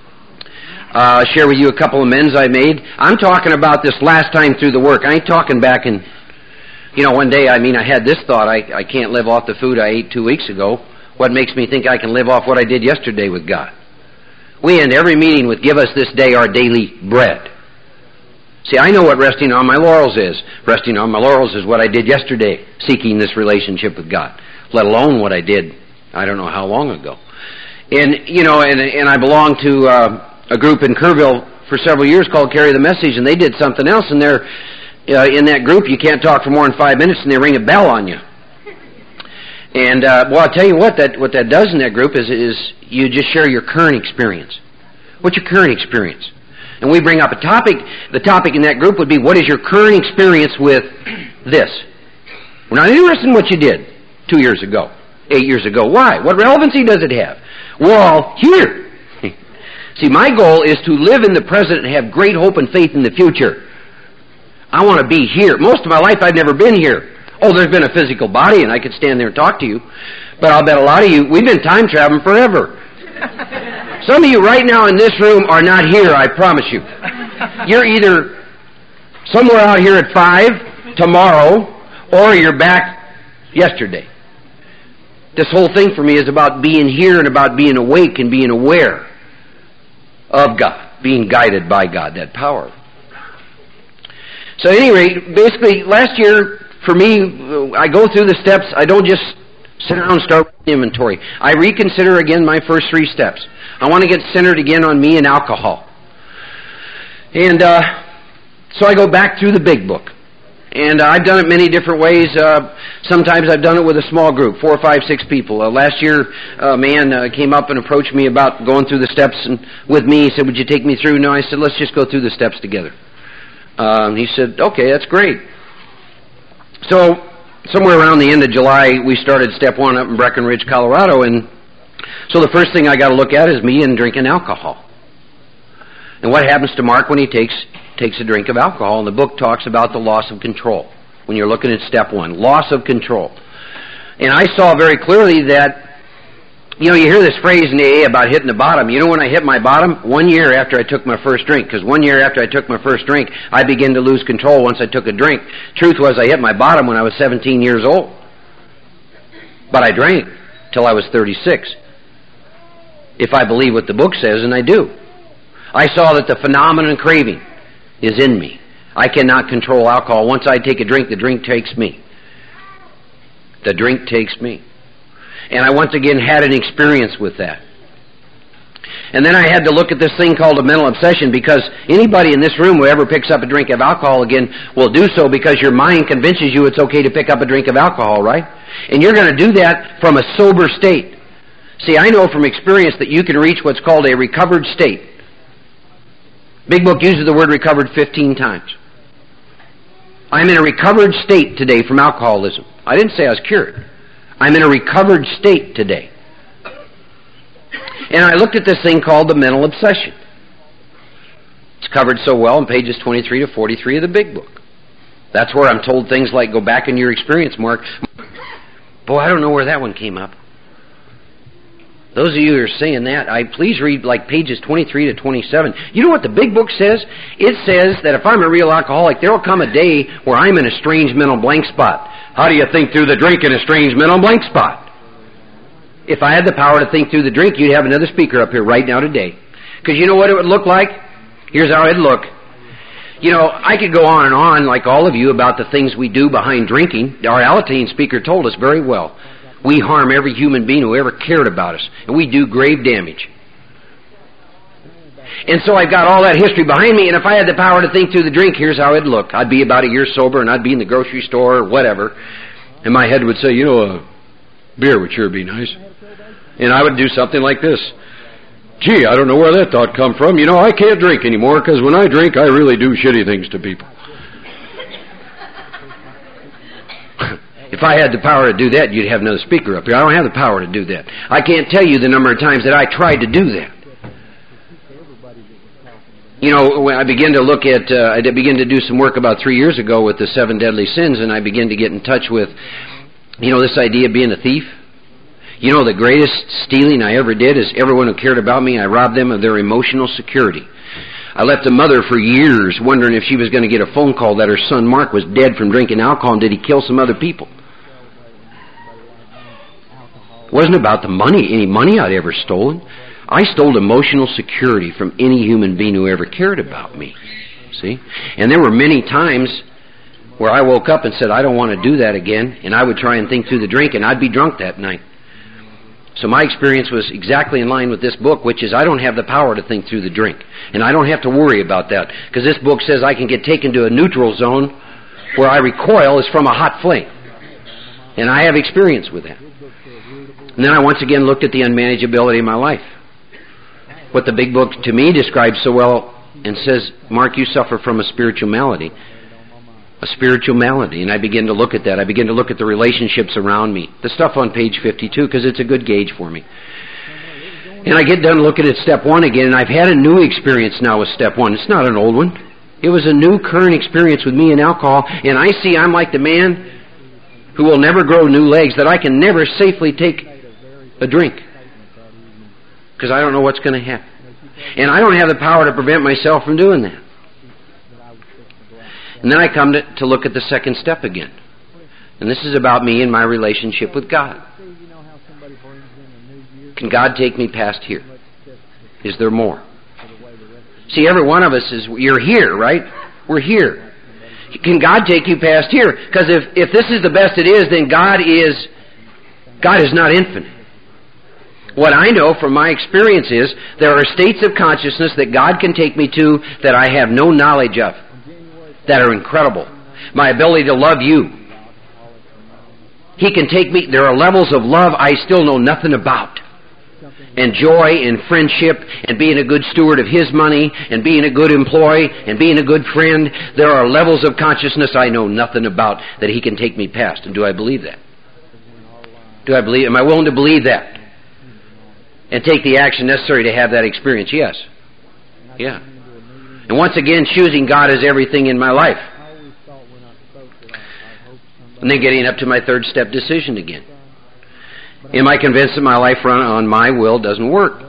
Uh, share with you a couple of amends I made. I'm talking about this last time through the work. I ain't talking back in, you know, one day, I mean, I had this thought, I, I can't live off the food I ate two weeks ago. What makes me think I can live off what I did yesterday with God? We end every meeting with, give us this day our daily bread. See, I know what resting on my laurels is. Resting on my laurels is what I did yesterday, seeking this relationship with God, let alone what I did I don't know how long ago. And, you know, and and I belonged to uh, a group in Kerrville for several years called Carry the Message, and they did something else, and they're, uh, in that group, you can't talk for more than five minutes, and they ring a bell on you. And, uh, well, I'll tell you what, that what that does in that group is, is you just share your current experience. What's your current experience? And we bring up a topic. The topic in that group would be, what is your current experience with this? We're not interested in what you did two years ago. Eight years ago. Why? What relevancy does it have? We're all here. See, my goal is to live in the present and have great hope and faith in the future. I want to be here. Most of my life I've never been here. Oh, there's been a physical body and I could stand there and talk to you. But I'll bet a lot of you, we've been time traveling forever. Some of you right now in this room are not here, I promise you. You're either somewhere out here at five tomorrow or you're back yesterday. This whole thing for me is about being here and about being awake and being aware of God, being guided by God, that power. So at any rate, basically, last year, for me, I go through the steps. I don't just sit down and start with inventory. I reconsider again my first three steps. I want to get centered again on me and alcohol. And uh, so I go back through the big book. And uh, I've done it many different ways. Uh, sometimes I've done it with a small group, four, five, six people. Uh, last year, a man uh, came up and approached me about going through the steps and with me. He said, would you take me through? No, I said, let's just go through the steps together. Um, he said, okay, that's great. So somewhere around the end of July, we started step one up in Breckenridge, Colorado. And so the first thing I got to look at is me and drinking alcohol. And what happens to Mark when he takes takes a drink of alcohol? And the book talks about the loss of control when you're looking at step one, loss of control. And I saw very clearly that, you know, you hear this phrase in A A about hitting the bottom. You know when I hit my bottom? One year after I took my first drink. Because one year after I took my first drink, I began to lose control once I took a drink. Truth was, I hit my bottom when I was seventeen years old. But I drank till I was thirty-six. If I believe what the book says, and I do. I saw that the phenomenon craving is in me. I cannot control alcohol. Once I take a drink, the drink takes me. The drink takes me. And I once again had an experience with that. And then I had to look at this thing called a mental obsession, because anybody in this room who ever picks up a drink of alcohol again will do so because your mind convinces you it's okay to pick up a drink of alcohol, right? And you're going to do that from a sober state. See, I know from experience that you can reach what's called a recovered state. Big Book uses the word recovered fifteen times. I'm in a recovered state today from alcoholism. I didn't say I was cured. I'm in a recovered state today. And I looked at this thing called the mental obsession. It's covered so well in pages twenty-three to forty-three of the Big Book. That's where I'm told things like, go back in your experience, Mark. Boy, I don't know where that one came up. Those of you who are saying that, I please read like pages twenty-three to twenty-seven. You know what the Big Book says? It says that if I'm a real alcoholic, there will come a day where I'm in a strange mental blank spot. How do you think through the drink in a strange mental blank spot? If I had the power to think through the drink, you'd have another speaker up here right now today. Because you know what it would look like? Here's how it'd look. You know, I could go on and on, like all of you, about the things we do behind drinking. Our Alateen speaker told us very well. We harm every human being who ever cared about us, and we do grave damage. And so I've got all that history behind me, and if I had the power to think through the drink, here's how it'd look. I'd be about a year sober, and I'd be in the grocery store or whatever, and my head would say, you know, a beer would sure be nice. And I would do something like this. Gee, I don't know where that thought come from. You know, I can't drink anymore, because when I drink, I really do shitty things to people. If I had the power to do that, you'd have another speaker up here. I don't have the power to do that. I can't tell you the number of times that I tried to do that. You know, when I began to look at, uh, I began to do some work about three years ago with the seven deadly sins, and I began to get in touch with, you know, this idea of being a thief. You know, the greatest stealing I ever did is everyone who cared about me, I robbed them of their emotional security. I left a mother for years wondering if she was going to get a phone call that her son Mark was dead from drinking alcohol, and did he kill some other people? It wasn't about the money, any money I'd ever stolen. I stole emotional security from any human being who ever cared about me. See? And there were many times where I woke up and said, I don't want to do that again, and I would try and think through the drink, and I'd be drunk that night. So my experience was exactly in line with this book, which is I don't have the power to think through the drink. And I don't have to worry about that, because this book says I can get taken to a neutral zone where I recoil as from a hot flame. And I have experience with that. And then I once again looked at the unmanageability of my life. What the Big Book to me describes so well and says, Mark, you suffer from a spiritual malady. A spiritual malady. And I begin to look at that. I begin to look at the relationships around me. The stuff on page fifty-two, because it's a good gauge for me. And I get done looking at step one again, and I've had a new experience now with step one. It's not an old one. It was a new current experience with me and alcohol, and I see I'm like the man who will never grow new legs, that I can never safely take a drink, because I don't know what's going to happen. And I don't have the power to prevent myself from doing that. And then I come to, to look at the second step again. And this is about me and my relationship with God. Can God take me past here? Is there more? See, every one of us is, you're here, right? We're here. Can God take you past here? Because if, if this is the best it is, then God is, God is not infinite. What I know from my experience is there are states of consciousness that God can take me to that I have no knowledge of, that are incredible. my ability to love you. He can take me, there are levels of love I still know nothing about. And joy and friendship and being a good steward of His money and being a good employee and being a good friend. There are levels of consciousness I know nothing about that He can take me past. And do I believe that? Do I believe, am I willing to believe that? And take the action necessary to have that experience? Yes. Yeah. And once again, choosing God as everything in my life. And then getting up to my third step decision again. Am I convinced that my life run on my will doesn't work?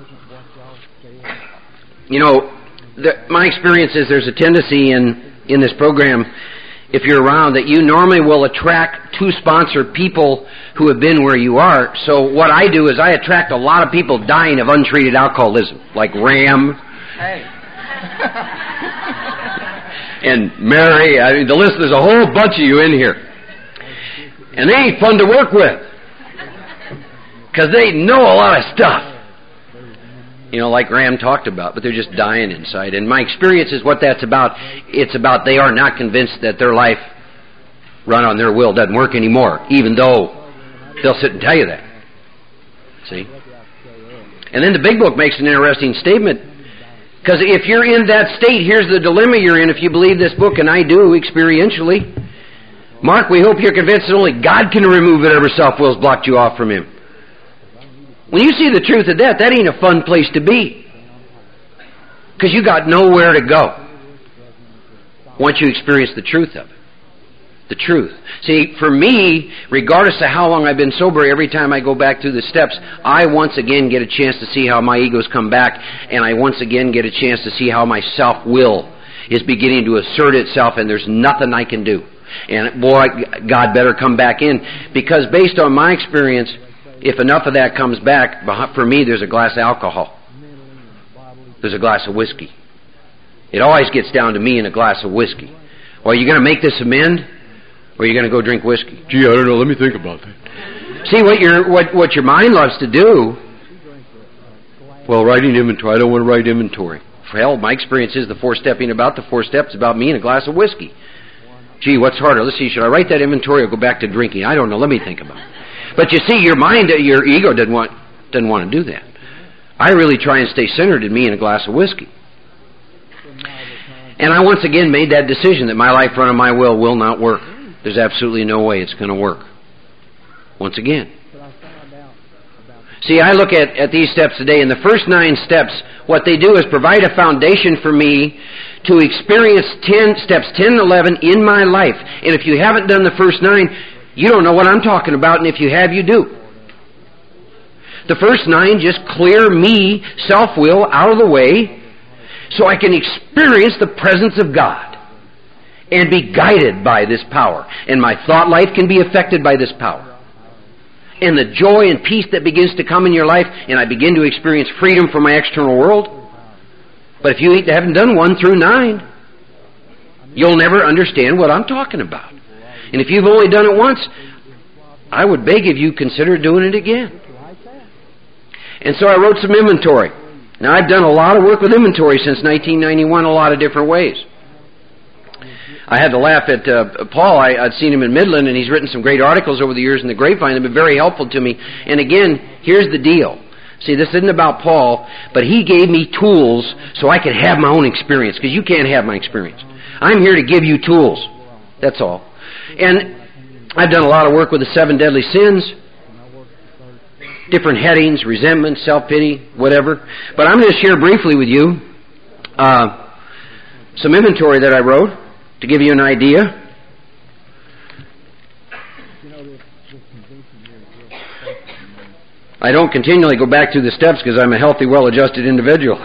You know, the, my experience is there's a tendency in, in this program, if you're around, that you normally will attract to sponsor people who have been where you are. So what I do is I attract a lot of people dying of untreated alcoholism, like Ram. Hey. And Mary. I mean, the list, there's a whole bunch of you in here. And they ain't fun to work with. Because they know a lot of stuff. You know, like Ram talked about, but they're just dying inside. And my experience is what that's about. It's about they are not convinced that their life run on their will doesn't work anymore, even though they'll sit and tell you that. See? And then the Big Book makes an interesting statement. Because if you're in that state, here's the dilemma you're in if you believe this book, and I do experientially. Mark, we hope you're convinced that only God can remove whatever self-will has blocked you off from Him. When you see the truth of that, that ain't a fun place to be. Because you got nowhere to go once you experience the truth of it. The truth. See, for me, regardless of how long I've been sober, every time I go back through the steps, I once again get a chance to see how my ego's come back, and I once again get a chance to see how my self-will is beginning to assert itself, and there's nothing I can do. And boy, God better come back in, because based on my experience, if enough of that comes back, for me, there's a glass of alcohol. There's a glass of whiskey. It always gets down to me and a glass of whiskey. Well, are you going to make this amend, or are you going to go drink whiskey? Gee, I don't know. Let me think about that. See, what your what what your mind loves to do. Well, writing inventory. I don't want to write inventory. For hell, my experience is the four-stepping about the four steps about me and a glass of whiskey. Gee, what's harder? Let's see. Should I write that inventory or go back to drinking? I don't know. Let me think about it. But you see, your mind, your ego doesn't want doesn't want to do that. I really try and stay centered in me and a glass of whiskey. And I once again made that decision that my life run on my will will not work. There's absolutely no way it's going to work. Once again. See, I look at, at these steps today, and the first nine steps, what they do is provide a foundation for me to experience ten steps ten and eleven in my life. And if you haven't done the first nine, you don't know what I'm talking about, and if you have, you do. The first nine just clear me, self-will, out of the way so I can experience the presence of God and be guided by this power. And my thought life can be affected by this power. And the joy and peace that begins to come in your life, and I begin to experience freedom from my external world. But if you haven't done one through nine, you'll never understand what I'm talking about. And if you've only done it once, I would beg of you, consider doing it again. And so I wrote some inventory. Now, I've done a lot of work with inventory since nineteen ninety-one, a lot of different ways. I had to laugh at uh, Paul. I, I'd seen him in Midland, and he's written some great articles over the years in the Grapevine. They've been very helpful to me. And again, here's the deal. See, this isn't about Paul, but he gave me tools so I could have my own experience, because you can't have my experience. I'm here to give you tools. That's all. And I've done a lot of work with the seven deadly sins, different headings, resentment, self-pity, whatever. But I'm going to share briefly with you uh, some inventory that I wrote to give you an idea. I don't continually go back through the steps because I'm a healthy, well-adjusted individual.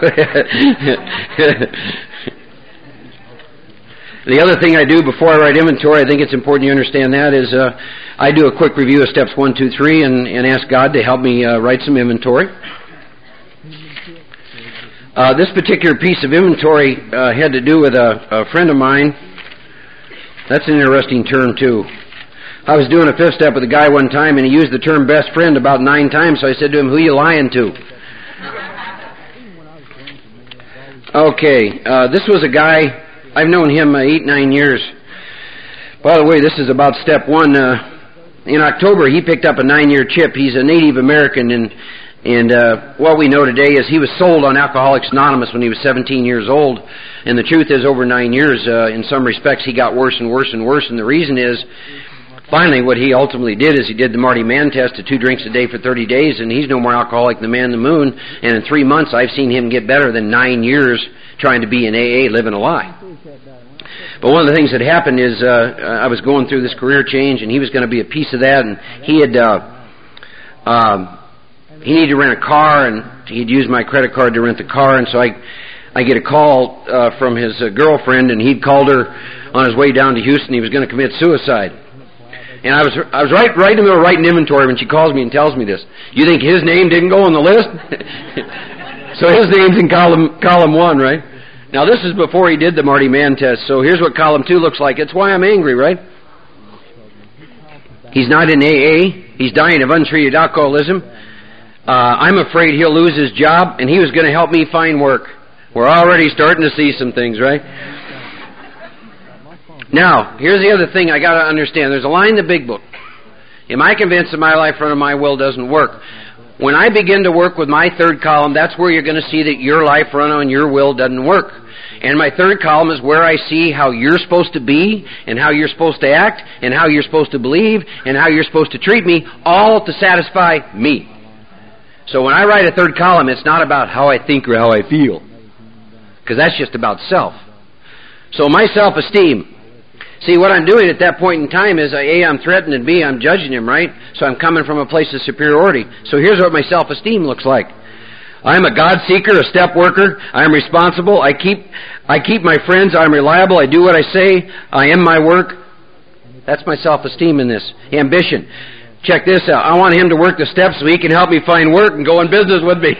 The other thing I do before I write inventory, I think it's important you understand that, is uh, I do a quick review of steps one, two, three, and, and ask God to help me uh, write some inventory. Uh, this particular piece of inventory uh, had to do with a, a friend of mine. That's an interesting term, too. I was doing a fifth step with a guy one time, and he used the term best friend about nine times, so I said to him, "Who you lying to?" Okay, uh, this was a guy, I've known him uh, eight, nine years. By the way, this is about step one. Uh, in October, he picked up a nine-year chip. He's a Native American, and and uh, what we know today is he was sold on Alcoholics Anonymous when he was seventeen years old. And the truth is, over nine years, uh, in some respects, he got worse and worse and worse. And the reason is, finally, what he ultimately did is he did the Marty Mann test of two drinks a day for thirty days, and he's no more alcoholic than man in the moon. And in three months, I've seen him get better than nine years trying to be in A A, living a lie. But one of the things that happened is uh, I was going through this career change, and he was going to be a piece of that. And he had uh, um, he needed to rent a car, and he'd used my credit card to rent the car. And so I I get a call uh, from his uh, girlfriend, and he'd called her on his way down to Houston. He was going to commit suicide. And I was I was right right in the middle of writing inventory when she calls me and tells me this. You think his name didn't go on the list? So his name's in column column one, right? Now this is before he did the Marty Mann test. So here's what column two looks like. It's why I'm angry, right? He's not in A A. He's dying of untreated alcoholism. Uh, I'm afraid he'll lose his job, and he was going to help me find work. We're already starting to see some things, right? Now, here's the other thing I got to understand. There's a line in the Big Book. Am I convinced that my life run of my will doesn't work? When I begin to work with my third column, that's where you're going to see that your life run on your will doesn't work. And my third column is where I see how you're supposed to be, and how you're supposed to act, and how you're supposed to believe, and how you're supposed to treat me, all to satisfy me. So when I write a third column, it's not about how I think or how I feel, because that's just about self. So my self-esteem. See, what I'm doing at that point in time is, A, I'm threatened, and B, I'm judging him, right? So I'm coming from a place of superiority. So here's what my self-esteem looks like. I'm a God-seeker, a step worker. I'm responsible. I keep I keep my friends. I'm reliable. I do what I say. I am my work. That's my self-esteem in this. Ambition. Check this out. I want him to work the steps so he can help me find work and go in business with me.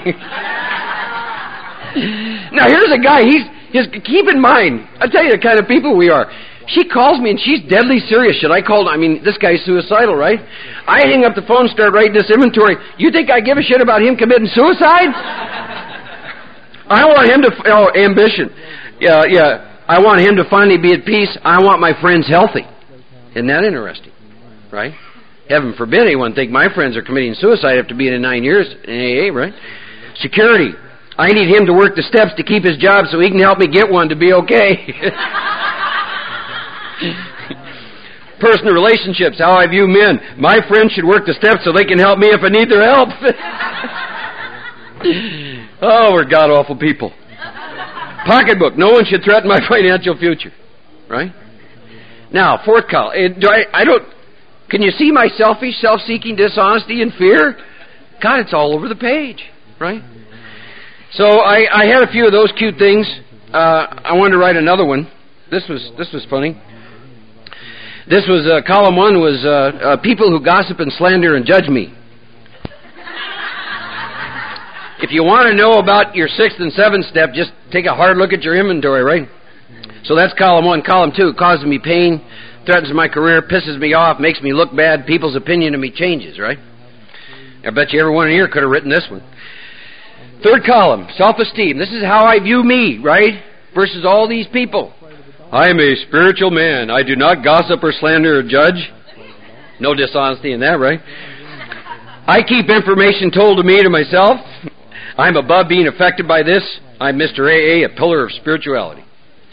Now, here's a guy. He's, he's keep in mind, I'll tell you the kind of people we are. She calls me, and she's deadly serious. Should I call? I mean, this guy's suicidal, right? I hang up the phone, start writing this inventory. You think I give a shit about him committing suicide? I want him to, oh, ambition. Yeah, yeah. I want him to finally be at peace. I want my friends healthy. Isn't that interesting? Right? Heaven forbid anyone think my friends are committing suicide after being in nine years in A A, right? Security. I need him to work the steps to keep his job so he can help me get one to be okay. Personal relationships, how I view men. My friends should work the steps so they can help me if I need their help. Oh, we're god-awful people. Pocketbook, no one should threaten my financial future. Right? Now, fourth column. Do I, I don't, can you see my selfish, self-seeking dishonesty and fear? God, it's all over the page. Right? So I, I had a few of those cute things. Uh, I wanted to write another one. This was this was funny. This was, uh, column one was, uh, uh, people who gossip and slander and judge me. If you want to know about your sixth and seventh step, just take a hard look at your inventory, right? So that's column one. Column two, causes me pain, threatens my career, pisses me off, makes me look bad, people's opinion of me changes, right? I bet you everyone here could have written this one. Third column, self-esteem. This is how I view me, right? Versus all these people. I am a spiritual man. I do not gossip or slander or judge. No dishonesty in that, right? I keep information told to me to myself. I'm above being affected by this. I'm Mister A A, a pillar of spirituality.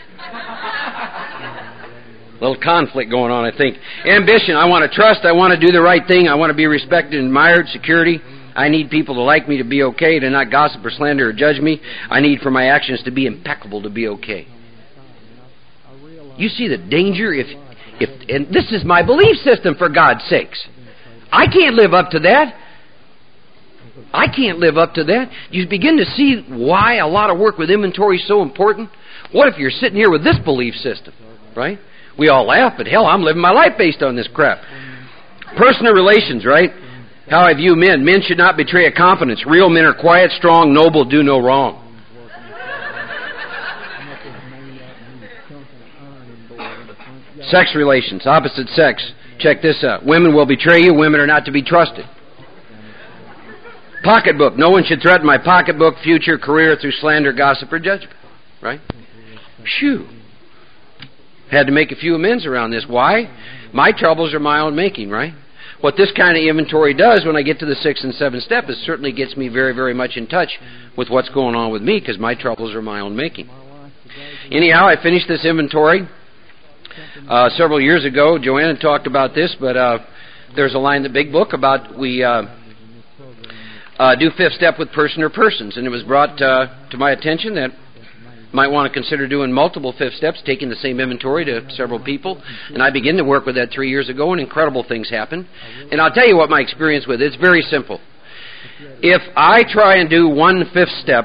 A little conflict going on, I think. Ambition. I want to trust. I want to do the right thing. I want to be respected and admired. Security. I need people to like me to be okay, to not gossip or slander or judge me. I need for my actions to be impeccable to be okay. You see the danger if, if, and this is my belief system, for God's sakes. I can't live up to that. I can't live up to that. You begin to see why a lot of work with inventory is so important. What if you're sitting here with this belief system, right? We all laugh, but hell, I'm living my life based on this crap. Personal relations, right? How I view men. Men should not betray a confidence. Real men are quiet, strong, noble, do no wrong. Sex relations, opposite sex. Check this out. Women will betray you. Women are not to be trusted. Pocketbook. No one should threaten my pocketbook, future, career through slander, gossip, or judgment. Right? Phew. Had to make a few amends around this. Why? My troubles are my own making, right? What this kind of inventory does when I get to the sixth and seventh step is certainly gets me very, very much in touch with what's going on with me, because my troubles are my own making. Anyhow, I finished this inventory uh, several years ago. Joanna talked about this, but uh, there's a line in the big book about we uh, uh, do fifth step with person or persons, and it was brought uh, to my attention that might want to consider doing multiple fifth steps, taking the same inventory to several people. And I began to work with that three years ago, and incredible things happened. And I'll tell you what my experience with it. It's very simple. If I try and do one fifth step,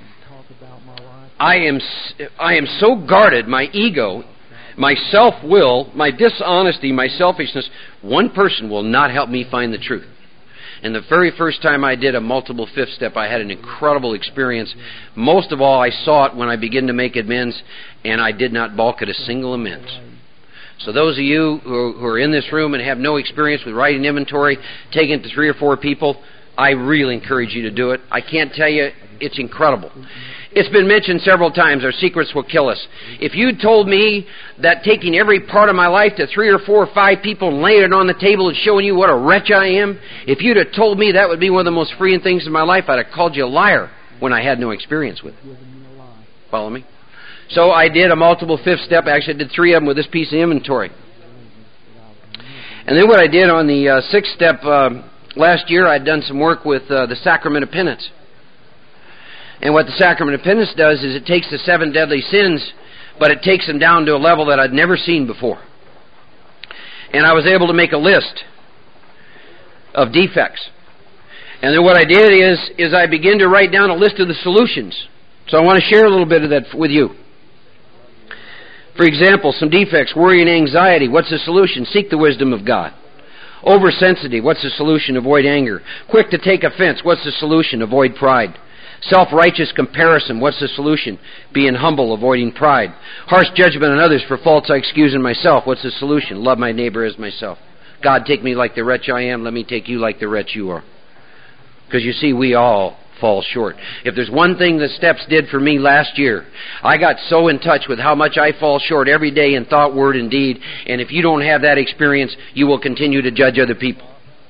I am I am so guarded, my ego, my self-will, my dishonesty, my selfishness, one person will not help me find the truth. And the very first time I did a multiple fifth step, I had an incredible experience. Most of all, I saw it when I began to make amends, and I did not balk at a single amends. So those of you who are in this room and have no experience with writing inventory, taking it to three or four people, I really encourage you to do it. I can't tell you, it's incredible. It's been mentioned several times, our secrets will kill us. If you told me that taking every part of my life to three or four or five people and laying it on the table and showing you what a wretch I am, if you'd have told me that would be one of the most freeing things in my life, I'd have called you a liar when I had no experience with it. Follow me? So I did a multiple fifth step. Actually, I did three of them with this piece of inventory. And then what I did on the uh, sixth step, uh, last year I'd done some work with uh, the Sacrament of Penance. And what the Sacrament of Penance does is it takes the seven deadly sins, but it takes them down to a level that I'd never seen before. And I was able to make a list of defects. And then what I did is, is I began to write down a list of the solutions. So I want to share a little bit of that with you. For example, some defects: worry and anxiety. What's the solution? Seek the wisdom of God. Oversensitive. What's the solution? Avoid anger. Quick to take offense. What's the solution? Avoid pride. Self-righteous comparison. What's the solution? Being humble, avoiding pride. Harsh judgment on others. For faults I excuse in myself. What's the solution? Love my neighbor as myself. God, take me like the wretch I am. Let me take you like the wretch you are. Because you see, we all fall short. If there's one thing the steps did for me last year, I got so in touch with how much I fall short every day in thought, word, and deed. And if you don't have that experience, you will continue to judge other people.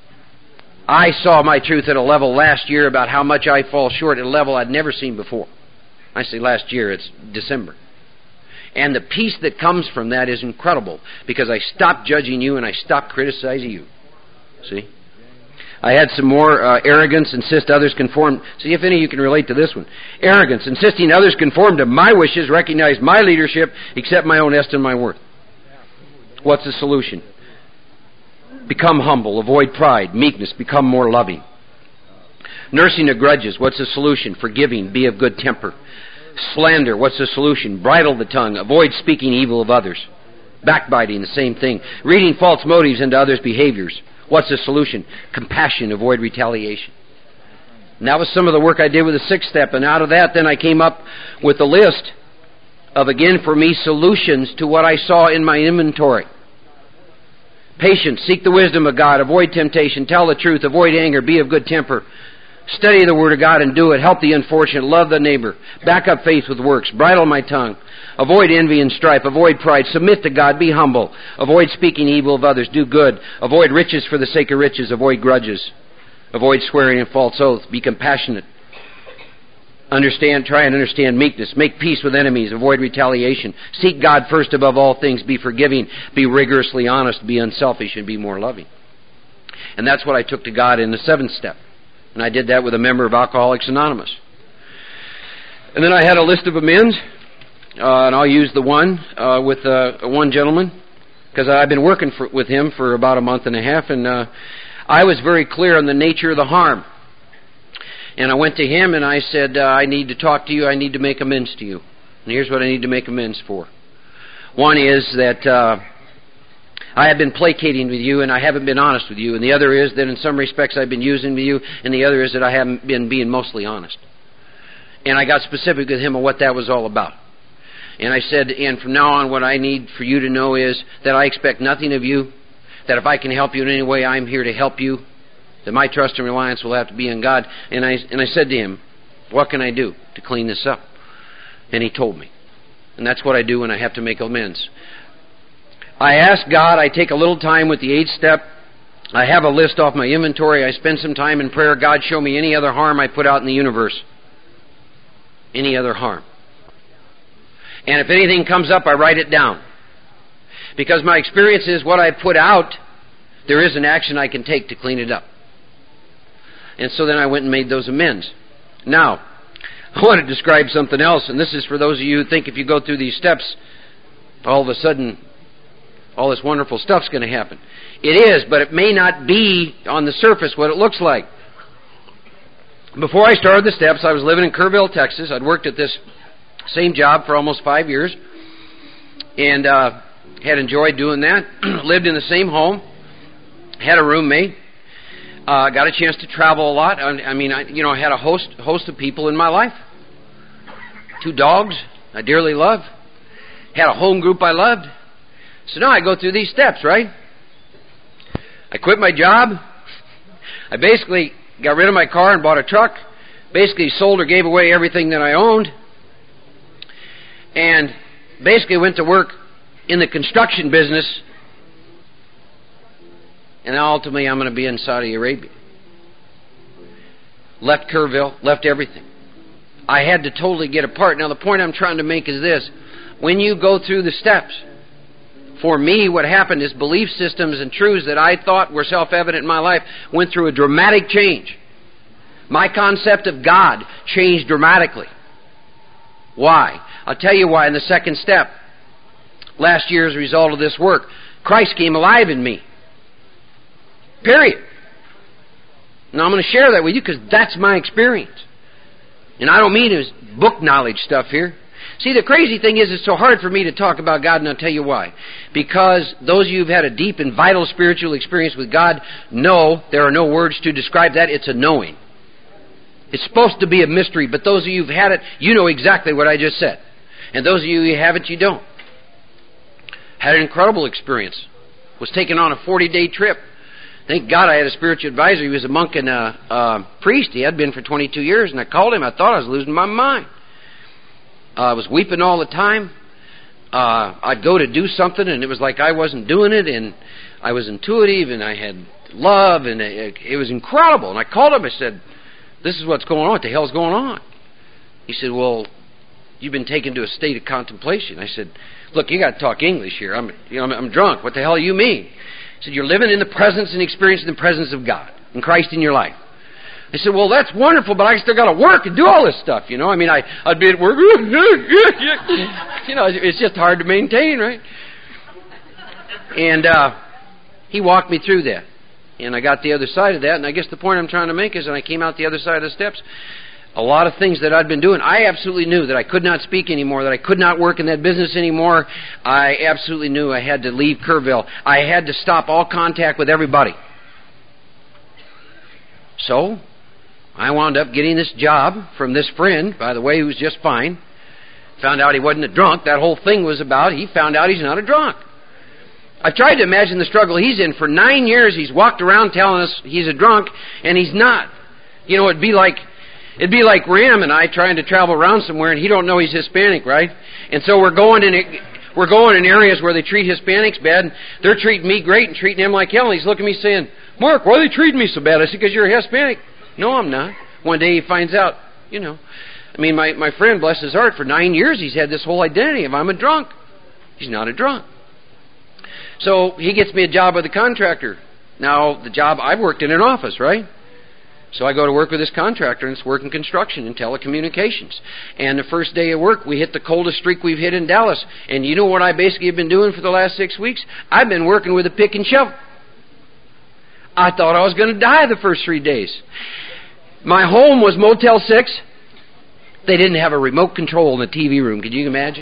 I saw my truth at a level last year about how much I fall short at a level I'd never seen before. I say last year, it's December. And the peace that comes from that is incredible, because I stopped judging you and I stopped criticizing you. See? I had some more uh, arrogance, insist others conform. See if any of you can relate to this one. Arrogance, insisting others conform to my wishes, recognize my leadership, accept my own estimate and my worth. What's the solution? Become humble, avoid pride, meekness, become more loving. Nursing of grudges, what's the solution? Forgiving, be of good temper. Slander, what's the solution? Bridle the tongue, avoid speaking evil of others. Backbiting, the same thing. Reading false motives into others' behaviors. What's the solution? Compassion, avoid retaliation. And that was some of the work I did with the sixth step, and out of that then I came up with a list of, again for me, solutions to what I saw in my inventory. Patience, seek the wisdom of God, avoid temptation, tell the truth, avoid anger, be of good temper. Study the Word of God and do it. Help the unfortunate, love the neighbor, back up faith with works, bridle my tongue. Avoid envy and strife, avoid pride, submit to God, be humble, avoid speaking evil of others, do good, avoid riches for the sake of riches, avoid grudges, avoid swearing and false oaths, be compassionate. Understand, try and understand meekness. Make peace with enemies. Avoid retaliation. Seek God first above all things. Be forgiving. Be rigorously honest. Be unselfish and be more loving. And that's what I took to God in the seventh step. And I did that with a member of Alcoholics Anonymous. And then I had a list of amends. Uh, and I'll use the one uh, with uh, one gentleman, because I've been working for, with him for about a month and a half. And uh, I was very clear on the nature of the harm. And I went to him and I said, uh, I need to talk to you. I need to make amends to you. And here's what I need to make amends for. One is that uh, I have been placating with you and I haven't been honest with you. And the other is that in some respects I've been using with you. And the other is that I haven't been being mostly honest. And I got specific with him on what that was all about. And I said, and from now on what I need for you to know is that I expect nothing of you. That if I can help you in any way, I'm here to help you. That my trust and reliance will have to be in God. And I and I said to him, what can I do to clean this up? And he told me. And that's what I do when I have to make amends. I ask God, I take a little time with the eighth step. I have a list off my inventory. I spend some time in prayer. God, show me any other harm I put out in the universe. Any other harm. And if anything comes up, I write it down. Because my experience is what I put out, there is an action I can take to clean it up. And so then I went and made those amends. Now, I want to describe something else, and this is for those of you who think if you go through these steps, all of a sudden, all this wonderful stuff's going to happen. It is, but it may not be on the surface what it looks like. Before I started the steps, I was living in Kerrville, Texas. I'd worked at this same job for almost five years, and uh, had enjoyed doing that. Lived in the same home, had a roommate. Uh, got a chance to travel a lot. I, I mean, I, you know, I had a host host of people in my life. Two dogs I dearly loved. Had a home group I loved. So now I go through these steps, right? I quit my job. I basically got rid of my car and bought a truck. Basically sold or gave away everything that I owned. And basically went to work in the construction business. And ultimately I'm going to be in Saudi Arabia. Left Kerrville, left everything. I had to totally get apart. Now the point I'm trying to make is this. When you go through the steps, for me what happened is belief systems and truths that I thought were self-evident in my life went through a dramatic change. My concept of God changed dramatically. Why? I'll tell you why in the second step. Last year as a result of this work, Christ came alive in me. Period. Now I'm going to share that with you because that's my experience. And I don't mean it as book knowledge stuff here. See, the crazy thing is it's so hard for me to talk about God, and I'll tell you why. Because those of you who've had a deep and vital spiritual experience with God know there are no words to describe that. It's a knowing. It's supposed to be a mystery, but those of you who've had it, you know exactly what I just said. And those of you who haven't, you don't. Had an incredible experience. Was taken on a forty-day trip. Thank God I had a spiritual advisor. He was a monk and a, a priest. He had been for twenty-two years, and I called him. I thought I was losing my mind. Uh, I was weeping all the time. Uh, I'd go to do something, and it was like I wasn't doing it, and I was intuitive, and I had love, and it, it was incredible. And I called him. I said, this is what's going on. What the hell's going on? He said, well, you've been taken to a state of contemplation. I said, look, you got to talk English here. I'm, you know, I'm, I'm drunk. What the hell do you mean? He said, you're living in the presence and experiencing the presence of God and Christ in your life. I said, well, that's wonderful, but I still got to work and do all this stuff, you know. I mean, I, I'd be at work. You know, it's just hard to maintain, right? And uh, he walked me through that. And I got the other side of that. And I guess the point I'm trying to make is when I came out the other side of the steps, a lot of things that I'd been doing, I absolutely knew that I could not speak anymore, that I could not work in that business anymore. I absolutely knew I had to leave Kerrville. I had to stop all contact with everybody. So I wound up getting this job from this friend, by the way, who was just fine. Found out he wasn't a drunk. That whole thing was about, he found out he's not a drunk. I've tried to imagine the struggle he's in. For nine years he's walked around telling us he's a drunk, and he's not. You know, it'd be like It'd be like Ram and I trying to travel around somewhere, and he don't know he's Hispanic, right? And so we're going in we're going in areas where they treat Hispanics bad, and they're treating me great and treating him like hell. And he's looking at me saying, Mark, why are they treating me so bad? I said, because you're a Hispanic. No, I'm not. One day he finds out, you know. I mean, my, my friend, bless his heart, for nine years he's had this whole identity of I'm a drunk. He's not a drunk. So he gets me a job with a contractor. Now, the job, I've worked in an office, right? So I go to work with this contractor, and it's working construction and telecommunications. And the first day of work, we hit the coldest streak we've hit in Dallas. And you know what I basically have been doing for the last six weeks? I've been working with a pick and shovel. I thought I was going to die the first three days. My home was Motel six. They didn't have a remote control in the T V room. Could you imagine?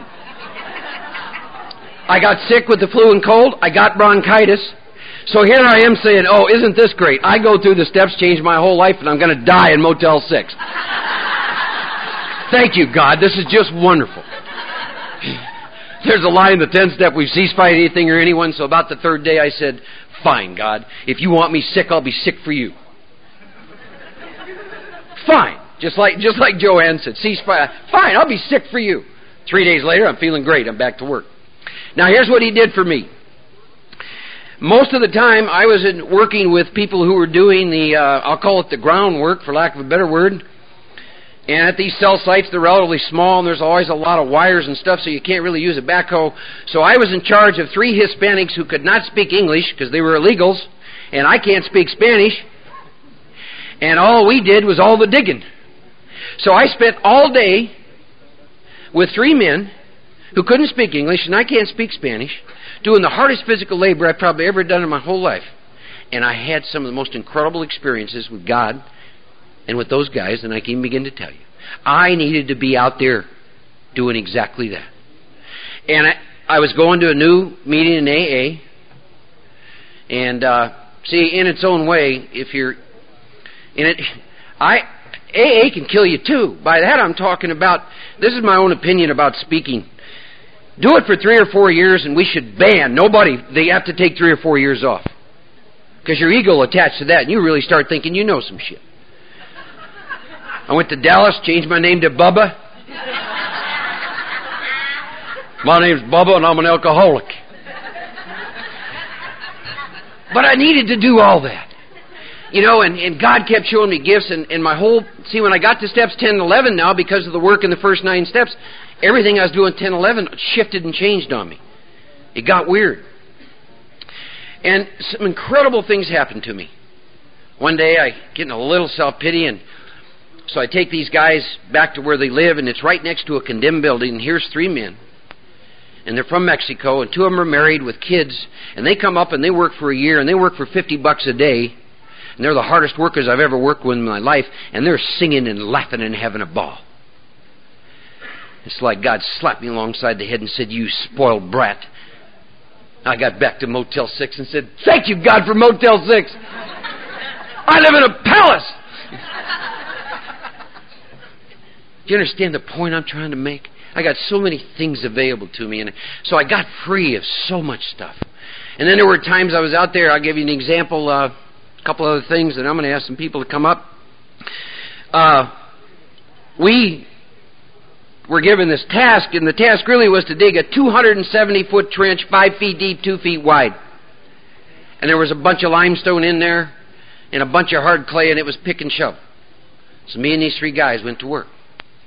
I got sick with the flu and cold. I got bronchitis. So here I am saying, oh, isn't this great? I go through the steps, change my whole life, and I'm going to die in Motel six. Thank you, God. This is just wonderful. There's a line in the tenth step, we've ceased fighting anything or anyone. So about the third day I said, fine, God. If you want me sick, I'll be sick for you. Fine. Just like just like Joanne said, cease fire. Fine, I'll be sick for you. Three days later, I'm feeling great. I'm back to work. Now, here's what he did for me. most of the time I was in, working with people who were doing the, uh, I'll call it the groundwork, for lack of a better word. And at these cell sites, they're relatively small, and there's always a lot of wires and stuff, so you can't really use a backhoe. So I was in charge of three Hispanics who could not speak English because they were illegals, and I can't speak Spanish. And all we did was all the digging. So I spent all day with three men who couldn't speak English, and I can't speak Spanish, doing the hardest physical labor I've probably ever done in my whole life. And I had some of the most incredible experiences with God and with those guys, and I can even begin to tell you. I needed to be out there doing exactly that. And I, I was going to a new meeting in A A, and uh, see, in its own way, if you're in it, I A A can kill you too. By that I'm talking about, this is my own opinion about speaking. Do it for three or four years, and we should ban nobody. They have to take three or four years off because your ego will attach to that, and you really start thinking you know some shit. I went to Dallas, changed my name to Bubba. My name's Bubba, and I'm an alcoholic. But I needed to do all that. You know, and, and God kept showing me gifts, and, and my whole... See, when I got to steps ten and eleven now, because of the work in the first nine steps, everything I was doing ten and eleven shifted and changed on me. It got weird. And some incredible things happened to me. One day, I get in a little self-pity, and so I take these guys back to where they live, and it's right next to a condemned building, and here's three men. And they're from Mexico, and two of them are married with kids, and they come up and they work for a year, and they work for fifty bucks a day, and they're the hardest workers I've ever worked with in my life, and they're singing and laughing and having a ball. It's like God slapped me alongside the head and said, "You spoiled brat." I got back to Motel six and said, "Thank you, God, for Motel six. I live in a palace." Do you understand the point I'm trying to make? I got so many things available to me, and so I got free of so much stuff. And then there were times I was out there. I'll give you an example, uh, a couple other things, and I'm going to ask some people to come up. Uh, we were given this task, and the task really was to dig a two hundred seventy foot trench, five feet deep, two feet wide. And there was a bunch of limestone in there, and a bunch of hard clay, and it was pick and shovel. So me and these three guys went to work.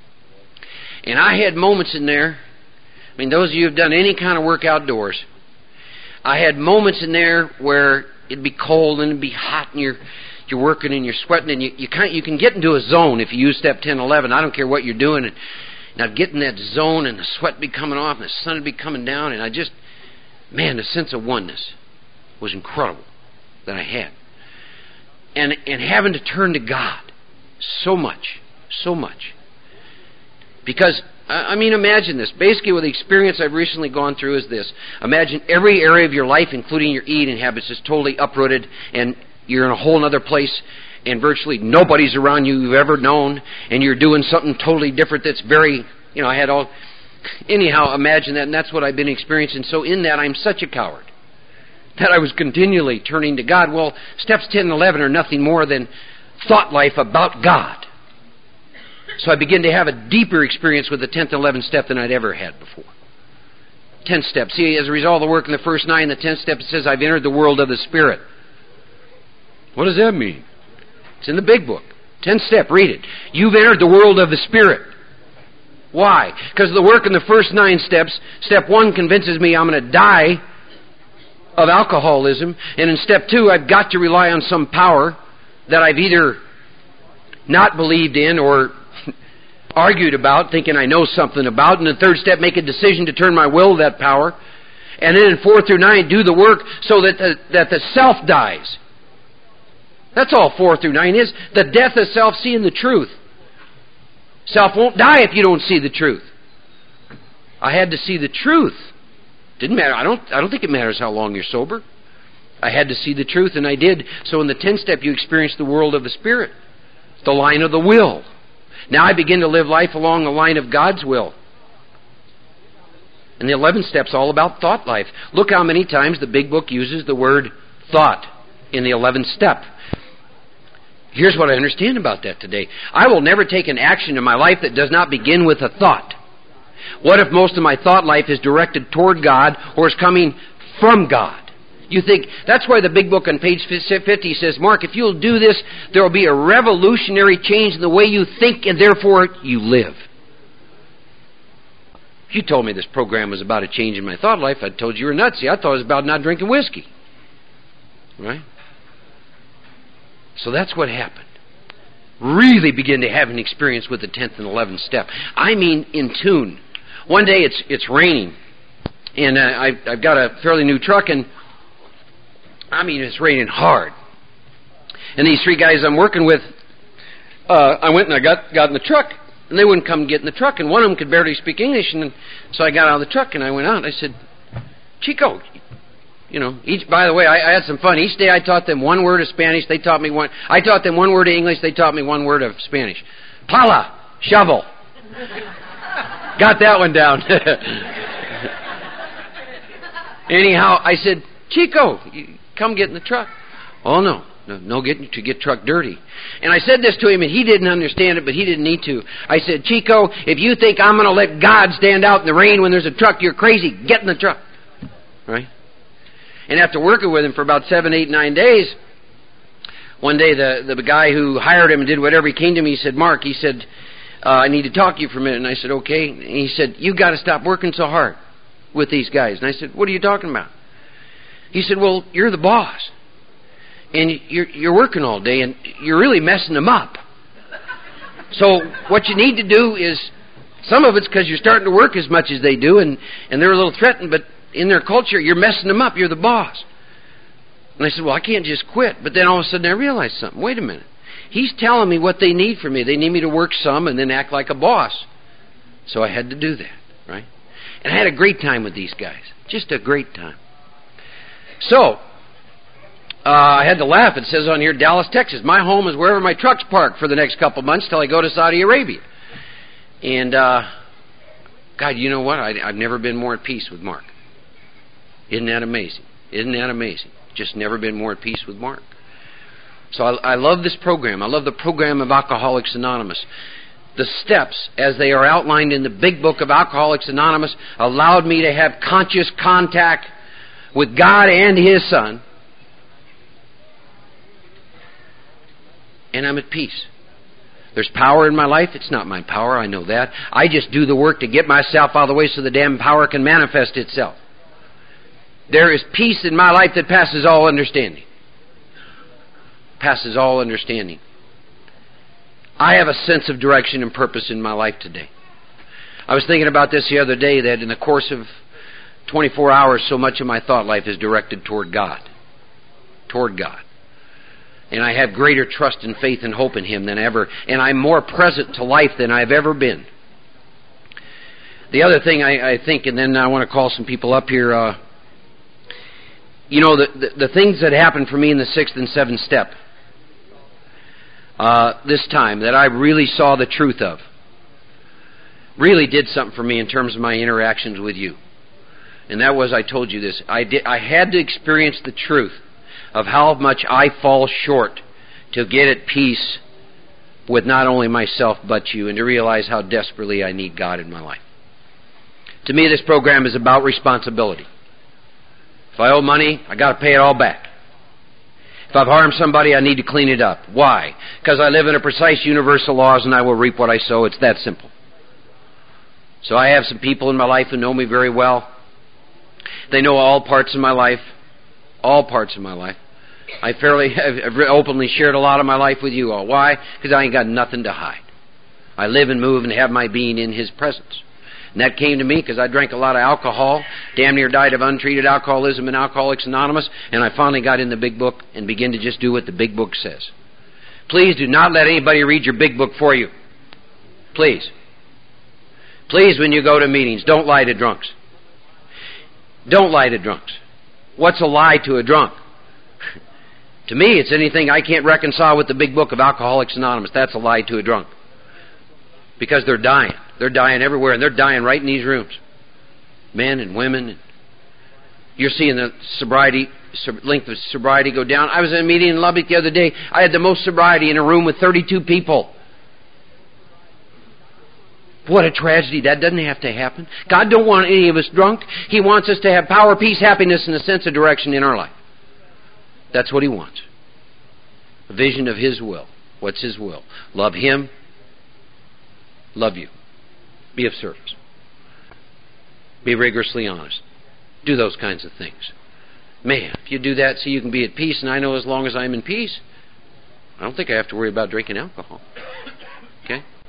And I had moments in there, I mean, those of you who have done any kind of work outdoors, I had moments in there where it'd be cold and it'd be hot and you're you're working and you're sweating, and you you can you can get into a zone if you use step ten, eleven. I don't care what you're doing. And, and I'd get in that zone, and the sweat would be coming off and the sun would be coming down, and I just, man, the sense of oneness was incredible that I had. And and having to turn to God so much, so much. Because, I mean, imagine this. Basically, what the experience I've recently gone through is this. Imagine every area of your life, including your eating habits, is totally uprooted, and you're in a whole other place, and virtually nobody's around you you've ever known, and you're doing something totally different that's very, you know, I had all... Anyhow, imagine that, and that's what I've been experiencing. So in that, I'm such a coward that I was continually turning to God. Well, steps ten and eleven are nothing more than thought life about God. So I begin to have a deeper experience with the tenth and eleventh step than I'd ever had before. Tenth step. See, as a result of the work in the first nine, the tenth step, it says, I've entered the world of the Spirit. What does that mean? It's in the big book. Tenth step, read it. You've entered the world of the Spirit. Why? Because the work in the first nine steps, step one convinces me I'm going to die of alcoholism, and in step two, I've got to rely on some power that I've either not believed in or argued about, thinking I know something about. And the third step, make a decision to turn my will to that power. And then in four through nine, do the work so that the, that the self dies. That's all four through nine is. The death of self, seeing the truth. Self won't die if you don't see the truth. I had to see the truth. Didn't matter. I don't, I don't think it matters how long you're sober. I had to see the truth, and I did. So in the tenth step, you experience the world of the Spirit. The line of the will. Now I begin to live life along the line of God's will. And the eleventh step's all about thought life. Look how many times the big book uses the word thought in the eleventh step. Here's what I understand about that today. I will never take an action in my life that does not begin with a thought. What if most of my thought life is directed toward God or is coming from God? You think, that's why the big book on page fifty says, Mark, if you'll do this, there will be a revolutionary change in the way you think and therefore you live. If you told me this program was about a change in my thought life, I'd told you you were nutsy. I thought it was about not drinking whiskey. Right? So that's what happened. Really begin to have an experience with the tenth and eleventh step. I mean in tune. One day it's it's raining, and uh, I, I've got a fairly new truck, and I mean it's raining hard. And these three guys I'm working with, uh, I went and I got, got in the truck, and they wouldn't come get in the truck, and one of them could barely speak English, and so I got out of the truck and I went out and I said, Chico, you know, each, by the way, I, I had some fun. Each day I taught them one word of Spanish. They taught me one. I taught them one word of English. They taught me one word of Spanish. Pala, shovel. Got that one down. Anyhow, I said, Chico, you come get in the truck. Oh, no. No, no getting to get truck dirty. And I said this to him, and he didn't understand it, but he didn't need to. I said, Chico, if you think I'm going to let God stand out in the rain when there's a truck, you're crazy. Get in the truck. Right? And after working with him for about seven, eight, nine days, one day the, the guy who hired him and did whatever he came to me, he said, Mark, he said, uh, I need to talk to you for a minute. And I said, okay. And he said, you got to stop working so hard with these guys. And I said, what are you talking about? He said, well, you're the boss. And you're, you're working all day, and you're really messing them up. So what you need to do is, some of it's because you're starting to work as much as they do, and, and they're a little threatened, but in their culture, you're messing them up. You're the boss. And I said, well, I can't just quit. But then all of a sudden I realized something. Wait a minute. He's telling me what they need from me. They need me to work some and then act like a boss. So I had to do that, right? And I had a great time with these guys. Just a great time. So, uh, I had to laugh. It says on here, Dallas, Texas. My home is wherever my truck's parked for the next couple months till I go to Saudi Arabia. And, uh, God, you know what? I, I've never been more at peace with Mark. Isn't that amazing? Isn't that amazing? Just never been more at peace with Mark. So I, I love this program. I love the program of Alcoholics Anonymous. The steps, as they are outlined in the big book of Alcoholics Anonymous, allowed me to have conscious contact with God and His Son. And I'm at peace. There's power in my life. It's not my power. I know that. I just do the work to get myself out of the way so the damn power can manifest itself. There is peace in my life that passes all understanding. Passes all understanding. I have a sense of direction and purpose in my life today. I was thinking about this the other day, that in the course of twenty-four hours, so much of my thought life is directed toward God. Toward God. And I have greater trust and faith and hope in Him than ever. And I'm more present to life than I've ever been. The other thing I, I think, and then I want to call some people up here, uh, you know, the, the, the things that happened for me in the sixth and seventh step, uh, this time, that I really saw the truth of, really did something for me in terms of my interactions with you. And that was, I told you this, I, did, I had to experience the truth of how much I fall short to get at peace with not only myself but you, and to realize how desperately I need God in my life. To me, this program is about responsibility. If I owe money, I got to pay it all back. If I've harmed somebody, I need to clean it up. Why? Because I live in a precise universal laws, and I will reap what I sow. It's that simple. So I have some people in my life who know me very well. They know all parts of my life. All parts of my life. I fairly have openly shared a lot of my life with you all. Why? Because I ain't got nothing to hide. I live and move and have my being in His presence. And that came to me because I drank a lot of alcohol, damn near died of untreated alcoholism in Alcoholics Anonymous, and I finally got in the big book and began to just do what the big book says. Please do not let anybody read your big book for you. Please. Please, when you go to meetings, don't lie to drunks. Don't lie to drunks. What's a lie to a drunk? To me, it's anything I can't reconcile with the big book of Alcoholics Anonymous. That's a lie to a drunk. Because they're dying. They're dying everywhere, and they're dying right in these rooms. Men and women. You're seeing the sobriety, length of sobriety go down. I was in a meeting in Lubbock the other day. I had the most sobriety in a room with thirty-two people. What a tragedy. That doesn't have to happen. God don't want any of us drunk. He wants us to have power, peace, happiness, and a sense of direction in our life. That's what He wants. A vision of His will. What's His will? Love Him, love you. Be of service. Be rigorously honest. Do those kinds of things. Man, if you do that so you can be at peace, and I know as long as I'm in peace, I don't think I have to worry about drinking alcohol. Okay?